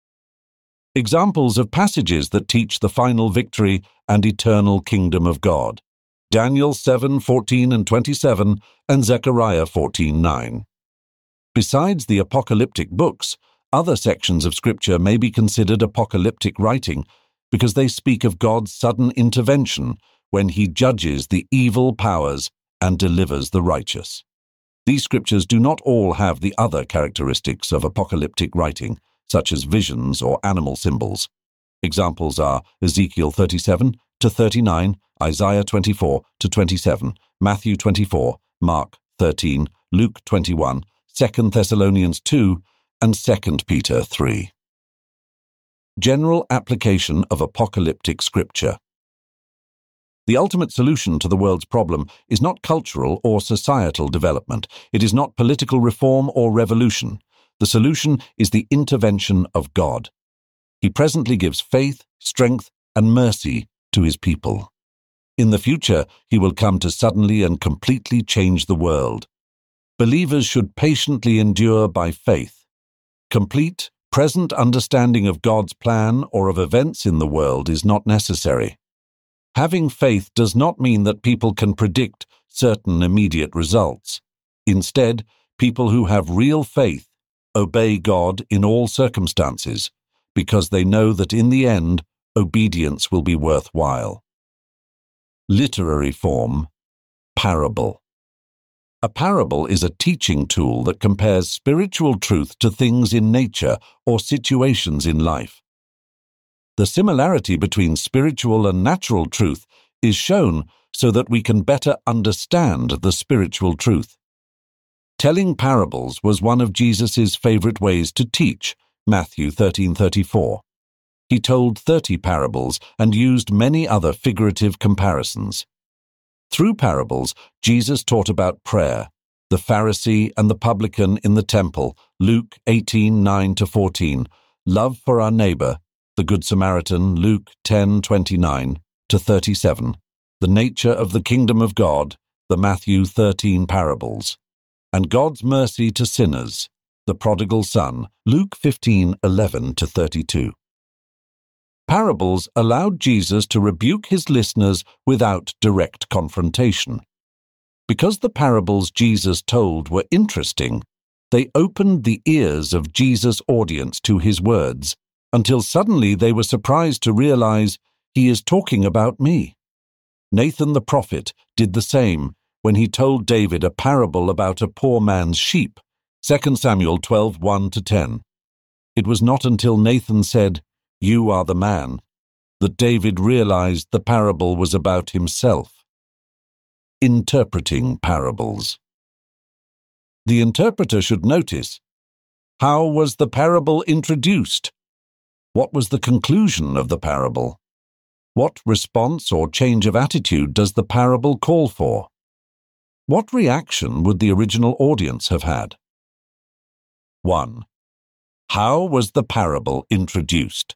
Examples of passages that teach the final victory and eternal kingdom of God: Daniel seven fourteen and twenty-seven, and Zechariah fourteen nine. Besides the apocalyptic books, other sections of Scripture may be considered apocalyptic writing because they speak of God's sudden intervention when he judges the evil powers and delivers the righteous. These scriptures do not all have the other characteristics of apocalyptic writing, such as visions or animal symbols. Examples are Ezekiel thirty-seven to thirty-nine, Isaiah twenty-four to twenty-seven, Matthew twenty-four, Mark thirteen, Luke twenty-one, Second Thessalonians two, and Second Peter three. General application of apocalyptic scripture. The ultimate solution to the world's problem is not cultural or societal development. It is not political reform or revolution. The solution is the intervention of God. He presently gives faith, strength, and mercy to his people. In the future, he will come to suddenly and completely change the world. Believers should patiently endure by faith. Complete, present understanding of God's plan or of events in the world is not necessary. Having faith does not mean that people can predict certain immediate results. Instead, people who have real faith obey God in all circumstances, because they know that in the end, obedience will be worthwhile. Literary form: parable. A parable is a teaching tool that compares spiritual truth to things in nature or situations in life. The similarity between spiritual and natural truth is shown so that we can better understand the spiritual truth. Telling parables was one of Jesus' favorite ways to teach, Matthew thirteen thirty-four. He told thirty parables and used many other figurative comparisons. Through parables, Jesus taught about prayer, the Pharisee and the publican in the temple, Luke eighteen nine to fourteen, love for our neighbor, the Good Samaritan, Luke ten twenty-nine to thirty-seven, the nature of the kingdom of God, the Matthew thirteen parables, and God's mercy to sinners, the prodigal son, Luke fifteen eleven to thirty-two. Parables allowed Jesus to rebuke his listeners without direct confrontation. Because the parables Jesus told were interesting, they opened the ears of Jesus' audience to his words, until suddenly they were surprised to realize, he is talking about me. Nathan the prophet did the same when he told David a parable about a poor man's sheep, Second Samuel twelve, one to ten. It was not until Nathan said, "You are the man," that David realized the parable was about himself. Interpreting parables. The interpreter should notice, how was the parable introduced? What was the conclusion of the parable? What response or change of attitude does the parable call for? What reaction would the original audience have had? one. How was the parable introduced?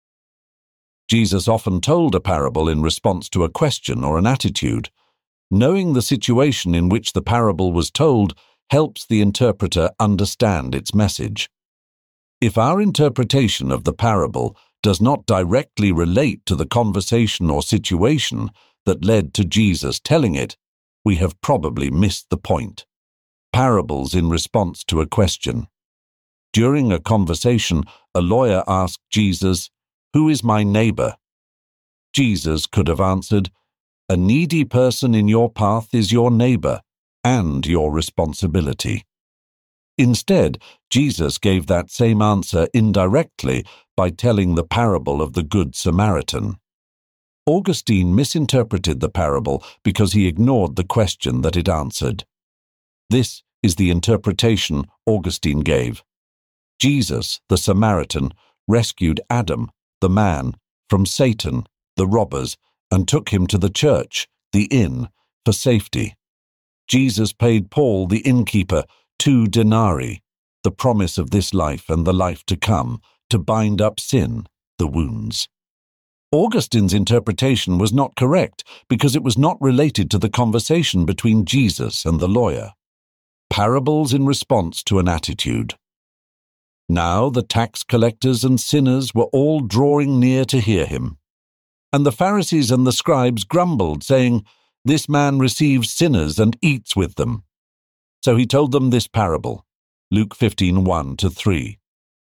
Jesus often told a parable in response to a question or an attitude. Knowing the situation in which the parable was told helps the interpreter understand its message. If our interpretation of the parable does not directly relate to the conversation or situation that led to Jesus telling it, we have probably missed the point. Parables in response to a question. During a conversation, a lawyer asked Jesus, "Who is my neighbor?" Jesus could have answered, "A needy person in your path is your neighbor and your responsibility." Instead, Jesus gave that same answer indirectly by telling the parable of the Good Samaritan. Augustine misinterpreted the parable because he ignored the question that it answered. This is the interpretation Augustine gave. Jesus, the Samaritan, rescued Adam, the man, from Satan, the robbers, and took him to the church, the inn, for safety. Jesus paid Paul, the innkeeper, two denarii, the promise of this life and the life to come, to bind up sin, the wounds. Augustine's interpretation was not correct because it was not related to the conversation between Jesus and the lawyer. Parables in response to an attitude. Now the tax collectors and sinners were all drawing near to hear him. And the Pharisees and the scribes grumbled, saying, "This man receives sinners and eats with them." So he told them this parable, Luke fifteen, one to three.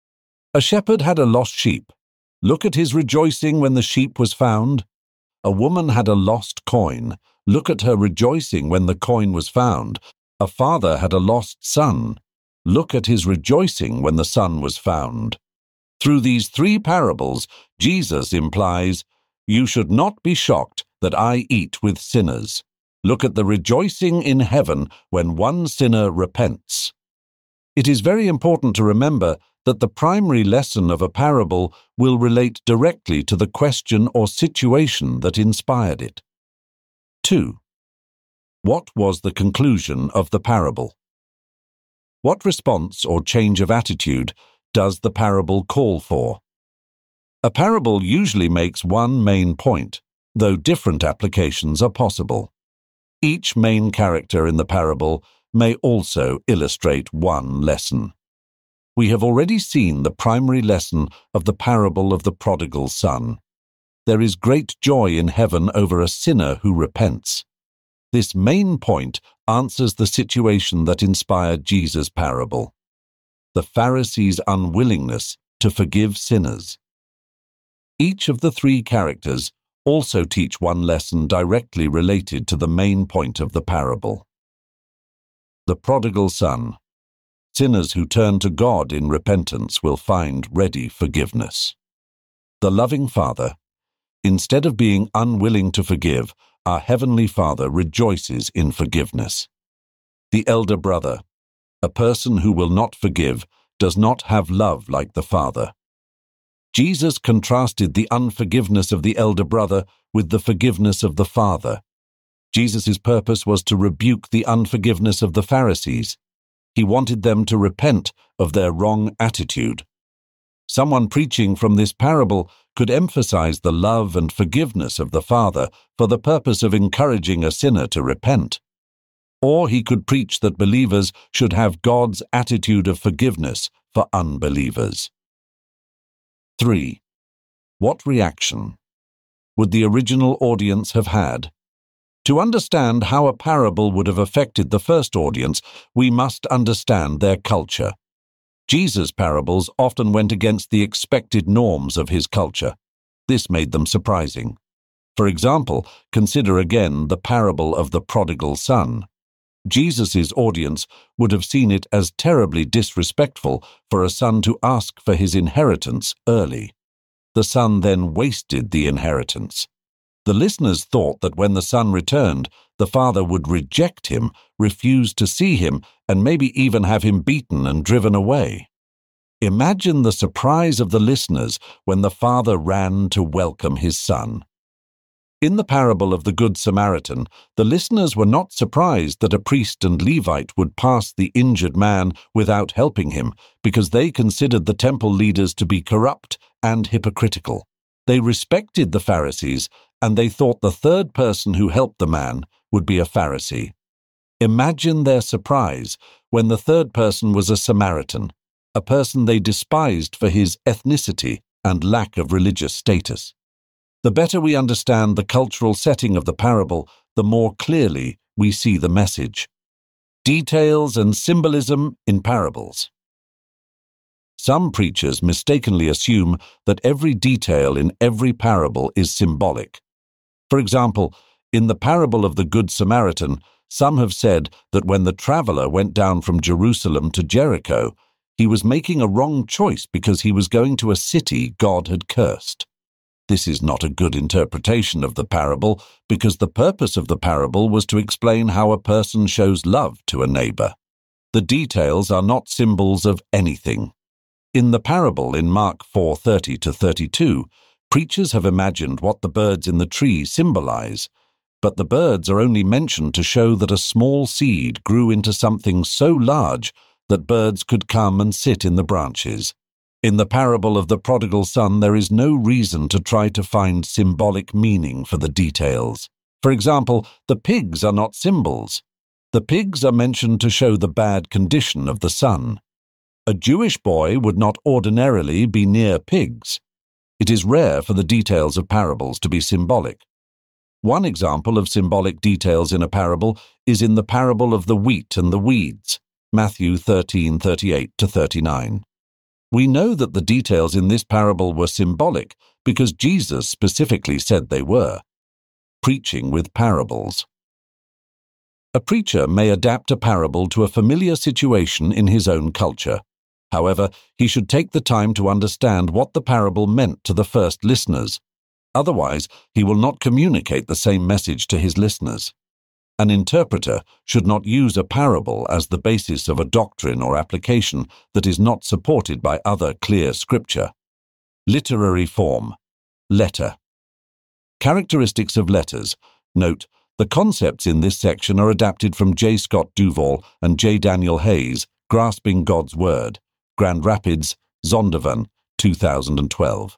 A shepherd had a lost sheep. Look at his rejoicing when the sheep was found. A woman had a lost coin. Look at her rejoicing when the coin was found. A father had a lost son. Look at his rejoicing when the son was found. Through these three parables, Jesus implies, you should not be shocked that I eat with sinners. Look at the rejoicing in heaven when one sinner repents. It is very important to remember that the primary lesson of a parable will relate directly to the question or situation that inspired it. two. What was the conclusion of the parable? What response or change of attitude does the parable call for? A parable usually makes one main point, though different applications are possible. Each main character in the parable may also illustrate one lesson. We have already seen the primary lesson of the parable of the prodigal son. There is great joy in heaven over a sinner who repents. This main point answers the situation that inspired Jesus' parable: the Pharisees' unwillingness to forgive sinners. Each of the three characters also teach one lesson directly related to the main point of the parable. The prodigal son. Sinners who turn to God in repentance will find ready forgiveness. The loving Father. Instead of being unwilling to forgive, our Heavenly Father rejoices in forgiveness. The elder brother. A person who will not forgive does not have love like the Father. Jesus contrasted the unforgiveness of the elder brother with the forgiveness of the Father. Jesus' purpose was to rebuke the unforgiveness of the Pharisees. He wanted them to repent of their wrong attitude. Someone preaching from this parable could emphasize the love and forgiveness of the Father for the purpose of encouraging a sinner to repent. Or he could preach that believers should have God's attitude of forgiveness for unbelievers. three. What reaction would the original audience have had? To understand how a parable would have affected the first audience, we must understand their culture. Jesus' parables often went against the expected norms of his culture. This made them surprising. For example, consider again the parable of the prodigal son. Jesus' audience would have seen it as terribly disrespectful for a son to ask for his inheritance early. The son then wasted the inheritance. The listeners thought that when the son returned, the father would reject him, refuse to see him, and maybe even have him beaten and driven away. Imagine the surprise of the listeners when the father ran to welcome his son. In the parable of the Good Samaritan, the listeners were not surprised that a priest and Levite would pass the injured man without helping him, because they considered the temple leaders to be corrupt and hypocritical. They respected the Pharisees, and they thought the third person who helped the man would be a Pharisee. Imagine their surprise when the third person was a Samaritan, a person they despised for his ethnicity and lack of religious status. The better we understand the cultural setting of the parable, the more clearly we see the message. Details and symbolism in parables. Some preachers mistakenly assume that every detail in every parable is symbolic. For example, in the parable of the Good Samaritan, some have said that when the traveler went down from Jerusalem to Jericho, he was making a wrong choice because he was going to a city God had cursed. This is not a good interpretation of the parable because the purpose of the parable was to explain how a person shows love to a neighbor. The details are not symbols of anything. In the parable in Mark four thirty to thirty-two, preachers have imagined what the birds in the tree symbolize, but the birds are only mentioned to show that a small seed grew into something so large that birds could come and sit in the branches. In the parable of the prodigal son, there is no reason to try to find symbolic meaning for the details. For example, the pigs are not symbols. The pigs are mentioned to show the bad condition of the son. A Jewish boy would not ordinarily be near pigs. It is rare for the details of parables to be symbolic. One example of symbolic details in a parable is in the parable of the wheat and the weeds, Matthew thirteen thirty-eight to thirty-nine. We know that the details in this parable were symbolic because Jesus specifically said they were. Preaching with parables. A preacher may adapt a parable to a familiar situation in his own culture. However, he should take the time to understand what the parable meant to the first listeners. Otherwise, he will not communicate the same message to his listeners. An interpreter should not use a parable as the basis of a doctrine or application that is not supported by other clear scripture. Literary form. Letter. Characteristics of letters. Note, the concepts in this section are adapted from J. Scott Duvall and J. Daniel Hayes, Grasping God's Word, Grand Rapids, Zondervan, two thousand twelve.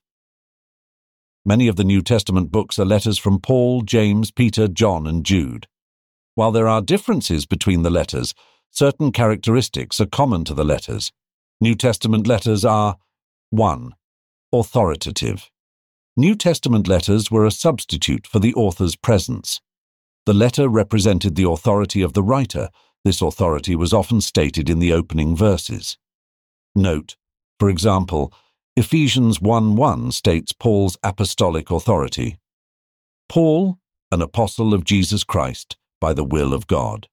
Many of the New Testament books are letters from Paul, James, Peter, John, and Jude. While there are differences between the letters, certain characteristics are common to the letters. New Testament letters are one. Authoritative. New Testament letters were a substitute for the author's presence. The letter represented the authority of the writer. This authority was often stated in the opening verses. Note, for example, Ephesians one one states Paul's apostolic authority. Paul, an apostle of Jesus Christ, by the will of God.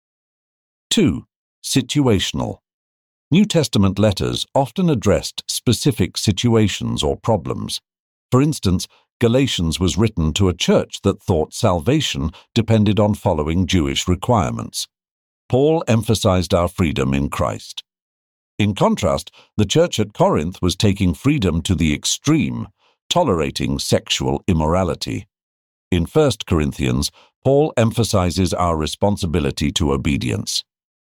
two. Situational. New Testament letters often addressed specific situations or problems. For instance, Galatians was written to a church that thought salvation depended on following Jewish requirements. Paul emphasized our freedom in Christ. In contrast, the church at Corinth was taking freedom to the extreme, tolerating sexual immorality. In First Corinthians, Paul emphasizes our responsibility to obedience.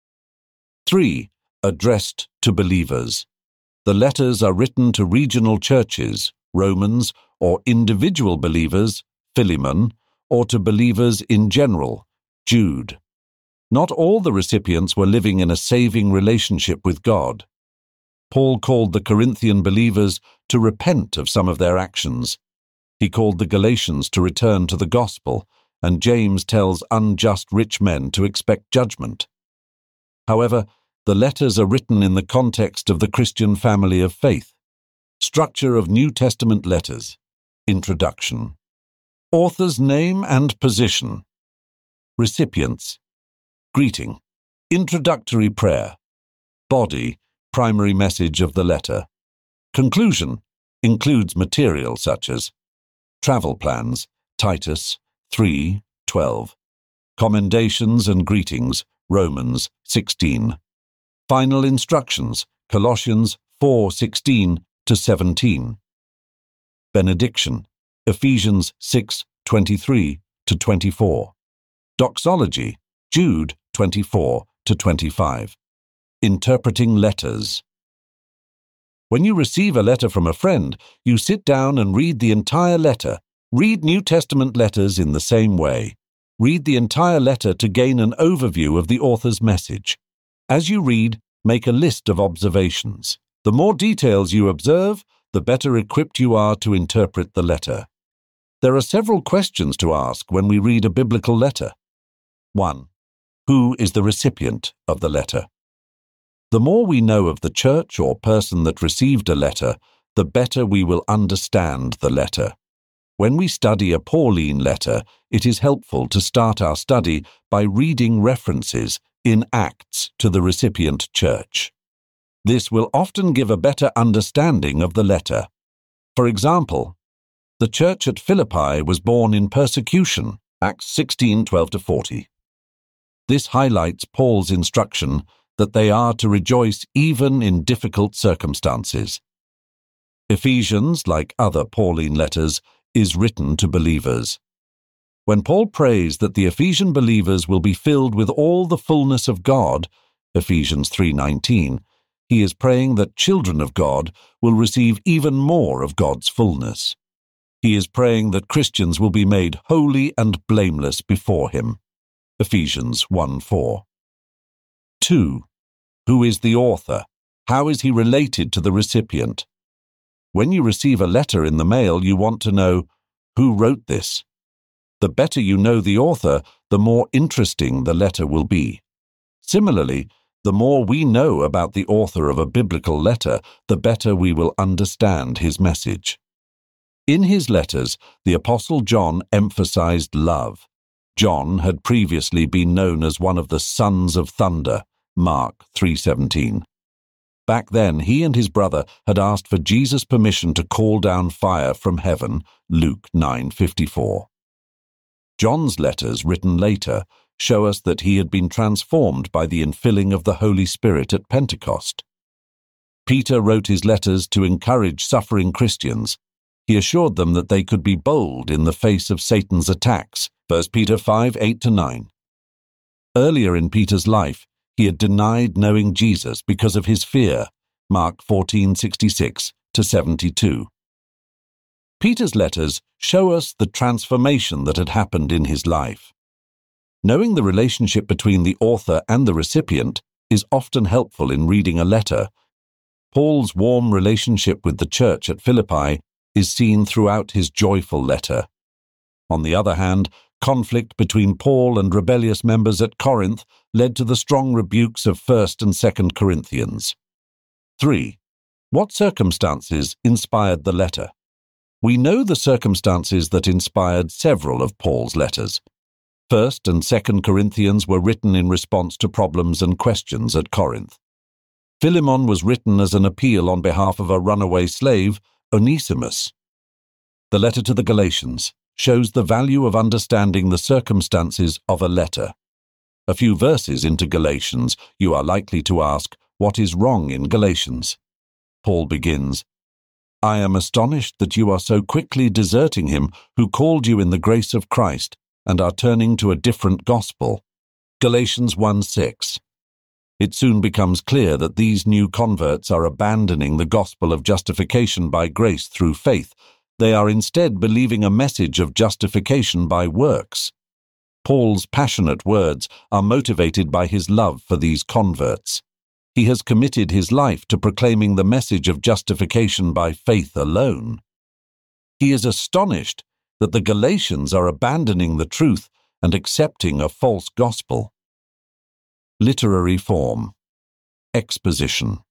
three. Addressed to believers. The letters are written to regional churches, Romans, or individual believers, Philemon, or to believers in general, Jude. Not all the recipients were living in a saving relationship with God. Paul called the Corinthian believers to repent of some of their actions. He called the Galatians to return to the gospel, and James tells unjust rich men to expect judgment. However, the letters are written in the context of the Christian family of faith. Structure of New Testament letters. Introduction. Author's name and position. Recipients. Greeting. Introductory prayer. Body, primary message of the letter. Conclusion includes material such as travel plans, Titus three twelve. Commendations and greetings, Romans sixteen. Final instructions, Colossians four sixteen to seventeen. Benediction, Ephesians six twenty-three to twenty-four. Doxology, Jude twenty-four to twenty-five. Interpreting letters. When you receive a letter from a friend, you sit down and read the entire letter. Read New Testament letters in the same way. Read the entire letter to gain an overview of the author's message. As you read, make a list of observations. The more details you observe, the better equipped you are to interpret the letter. There are several questions to ask when we read a biblical letter. one. Who is the recipient of the letter? The more we know of the church or person that received a letter, the better we will understand the letter. When we study a Pauline letter, it is helpful to start our study by reading references in Acts to the recipient church. This will often give a better understanding of the letter. For example, the church at Philippi was born in persecution, Acts sixteen twelve to forty. This highlights Paul's instruction that they are to rejoice even in difficult circumstances. Ephesians, like other Pauline letters, is written to believers. When Paul prays that the Ephesian believers will be filled with all the fullness of God, Ephesians three nineteen, he is praying that children of God will receive even more of God's fullness. He is praying that Christians will be made holy and blameless before him. Ephesians one four. two. Who is the author? How is he related to the recipient? When you receive a letter in the mail, you want to know, who wrote this? The better you know the author, the more interesting the letter will be. Similarly, the more we know about the author of a biblical letter, the better we will understand his message. In his letters, the Apostle John emphasized love. John had previously been known as one of the sons of thunder, Mark three seventeen. Back then, he and his brother had asked for Jesus' permission to call down fire from heaven, Luke nine fifty-four. John's letters, written later, show us that he had been transformed by the infilling of the Holy Spirit at Pentecost. Peter wrote his letters to encourage suffering Christians. He assured them that they could be bold in the face of Satan's attacks, First Peter five eight to nine. Earlier in Peter's life, he had denied knowing Jesus because of his fear, Mark fourteen sixty-six to seventy-two. Peter's letters show us the transformation that had happened in his life. Knowing the relationship between the author and the recipient is often helpful in reading a letter. Paul's warm relationship with the church at Philippi is seen throughout his joyful letter. On the other hand, conflict between Paul and rebellious members at Corinth led to the strong rebukes of First and Second Corinthians. three. What circumstances inspired the letter? We know the circumstances that inspired several of Paul's letters. First and Second Corinthians were written in response to problems and questions at Corinth. Philemon was written as an appeal on behalf of a runaway slave, Onesimus. The letter to the Galatians shows the value of understanding the circumstances of a letter. A few verses into Galatians, you are likely to ask, what is wrong in Galatians? Paul begins, I am astonished that you are so quickly deserting him who called you in the grace of Christ and are turning to a different gospel. Galatians one six. It soon becomes clear that these new converts are abandoning the gospel of justification by grace through faith. They are instead believing a message of justification by works. Paul's passionate words are motivated by his love for these converts. He has committed his life to proclaiming the message of justification by faith alone. He is astonished that the Galatians are abandoning the truth and accepting a false gospel. Literary form. Exposition.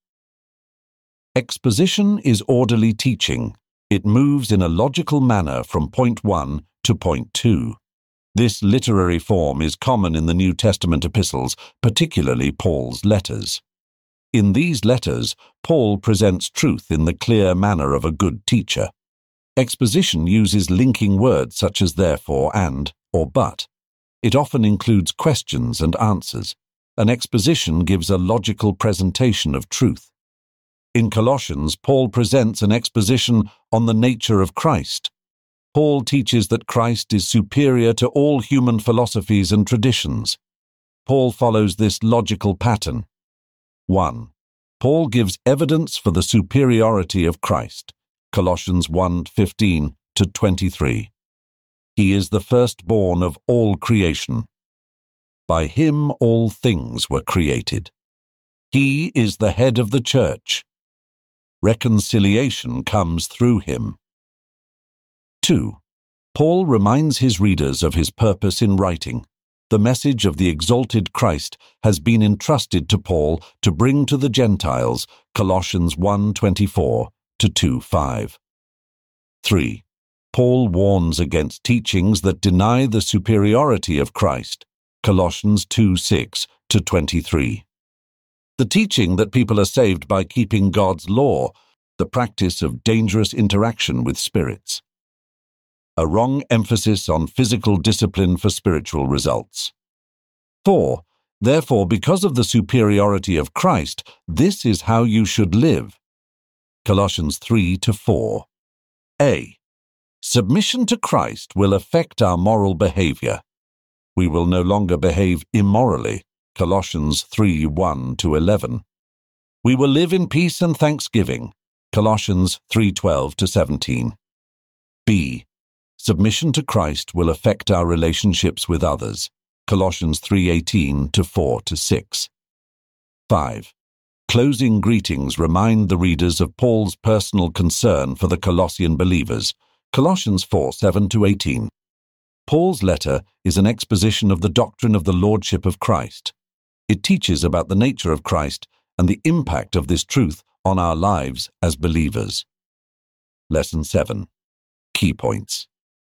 Exposition is orderly teaching. It moves in a logical manner from point one to point two. This literary form is common in the New Testament epistles, particularly Paul's letters. In these letters, Paul presents truth in the clear manner of a good teacher. Exposition uses linking words such as therefore, and, or but. It often includes questions and answers. An exposition gives a logical presentation of truth. In Colossians, Paul presents an exposition on the nature of Christ. Paul teaches that Christ is superior to all human philosophies and traditions. Paul follows this logical pattern. one. Paul gives evidence for the superiority of Christ. Colossians one fifteen to twenty-three. He is the firstborn of all creation. By him all things were created. He is the head of the church. Reconciliation comes through him. two. Paul reminds his readers of his purpose in writing. The message of the exalted Christ has been entrusted to Paul to bring to the Gentiles, Colossians one twenty-four to two five. three. Paul warns against teachings that deny the superiority of Christ, Colossians two six to twenty-three. The teaching that people are saved by keeping God's law, the practice of dangerous interaction with spirits. A wrong emphasis on physical discipline for spiritual results. four. Therefore, because of the superiority of Christ, this is how you should live. Colossians three to four. A. Submission to Christ will affect our moral behavior. We will no longer behave immorally. Colossians three one to eleven. We will live in peace and thanksgiving. Colossians three twelve to seventeen. B. Submission to Christ will affect our relationships with others. Colossians three eighteen to four to six. five. Closing greetings remind the readers of Paul's personal concern for the Colossian believers. Colossians four seven to eighteen. Paul's letter is an exposition of the doctrine of the Lordship of Christ. It teaches about the nature of Christ and the impact of this truth on our lives as believers. Lesson seven. Key points.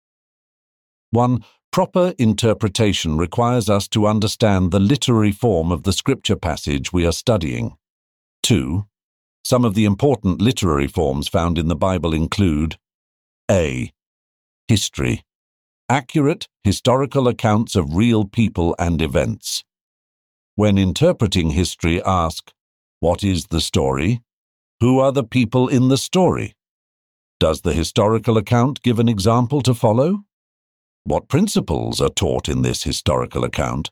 one. Proper interpretation requires us to understand the literary form of the scripture passage we are studying. two. Some of the important literary forms found in the Bible include A. History. Accurate historical accounts of real people and events. When interpreting history, ask, what is the story? Who are the people in the story? Does the historical account give an example to follow? What principles are taught in this historical account?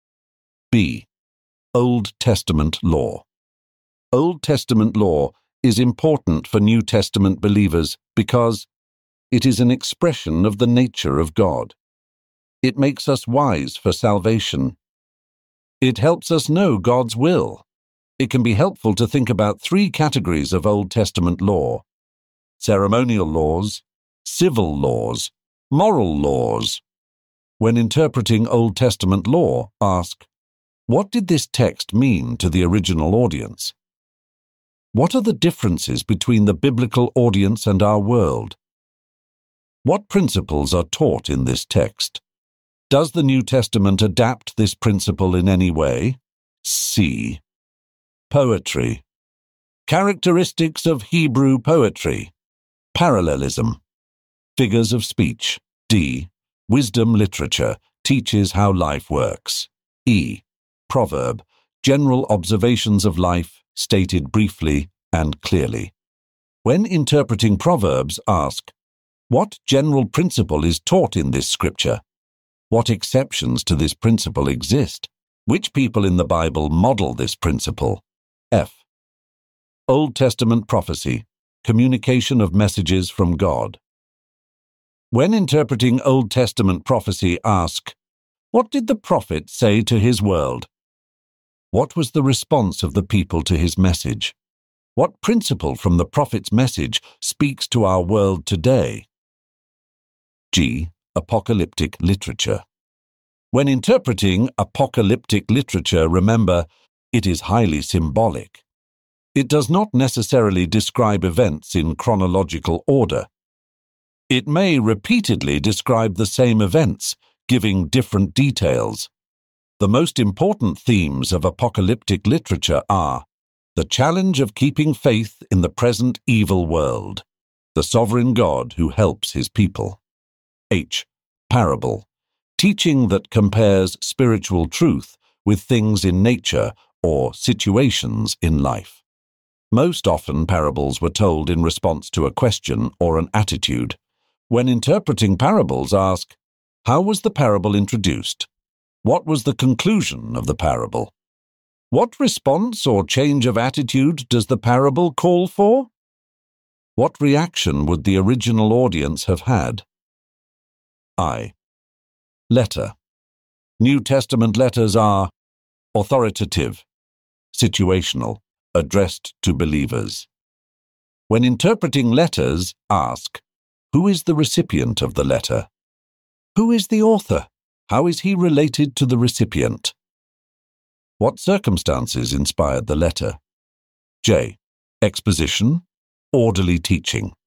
B. Old Testament law. Old Testament law is important for New Testament believers because it is an expression of the nature of God. It makes us wise for salvation. It helps us know God's will. It can be helpful to think about three categories of Old Testament law: ceremonial laws, civil laws, moral laws. When interpreting Old Testament law, ask, what did this text mean to the original audience? What are the differences between the biblical audience and our world? What principles are taught in this text? Does the New Testament adapt this principle in any way? C. Poetry. Characteristics of Hebrew poetry. Parallelism. Figures of speech. D. Wisdom literature teaches how life works. E. Proverb. General observations of life stated briefly and clearly. When interpreting Proverbs, ask, what general principle is taught in this scripture? What exceptions to this principle exist? Which people in the Bible model this principle? F. Old Testament prophecy. Communication of messages from God. When interpreting Old Testament prophecy, ask, what did the prophet say to his world? What was the response of the people to his message? What principle from the prophet's message speaks to our world today? G. Apocalyptic literature. When interpreting apocalyptic literature, remember, it is highly symbolic. It does not necessarily describe events in chronological order. It may repeatedly describe the same events, giving different details. The most important themes of apocalyptic literature are the challenge of keeping faith in the present evil world, the sovereign God who helps his people. H. Parable, teaching that compares spiritual truth with things in nature or situations in life. Most often parables were told in response to a question or an attitude. When interpreting parables, ask, how was the parable introduced? What was the conclusion of the parable? What response or change of attitude does the parable call for? What reaction would the original audience have had? I. Letter. New Testament letters are authoritative, situational, addressed to believers. When interpreting letters, ask, who is the recipient of the letter? Who is the author? How is he related to the recipient? What circumstances inspired the letter? J. Exposition, orderly teaching.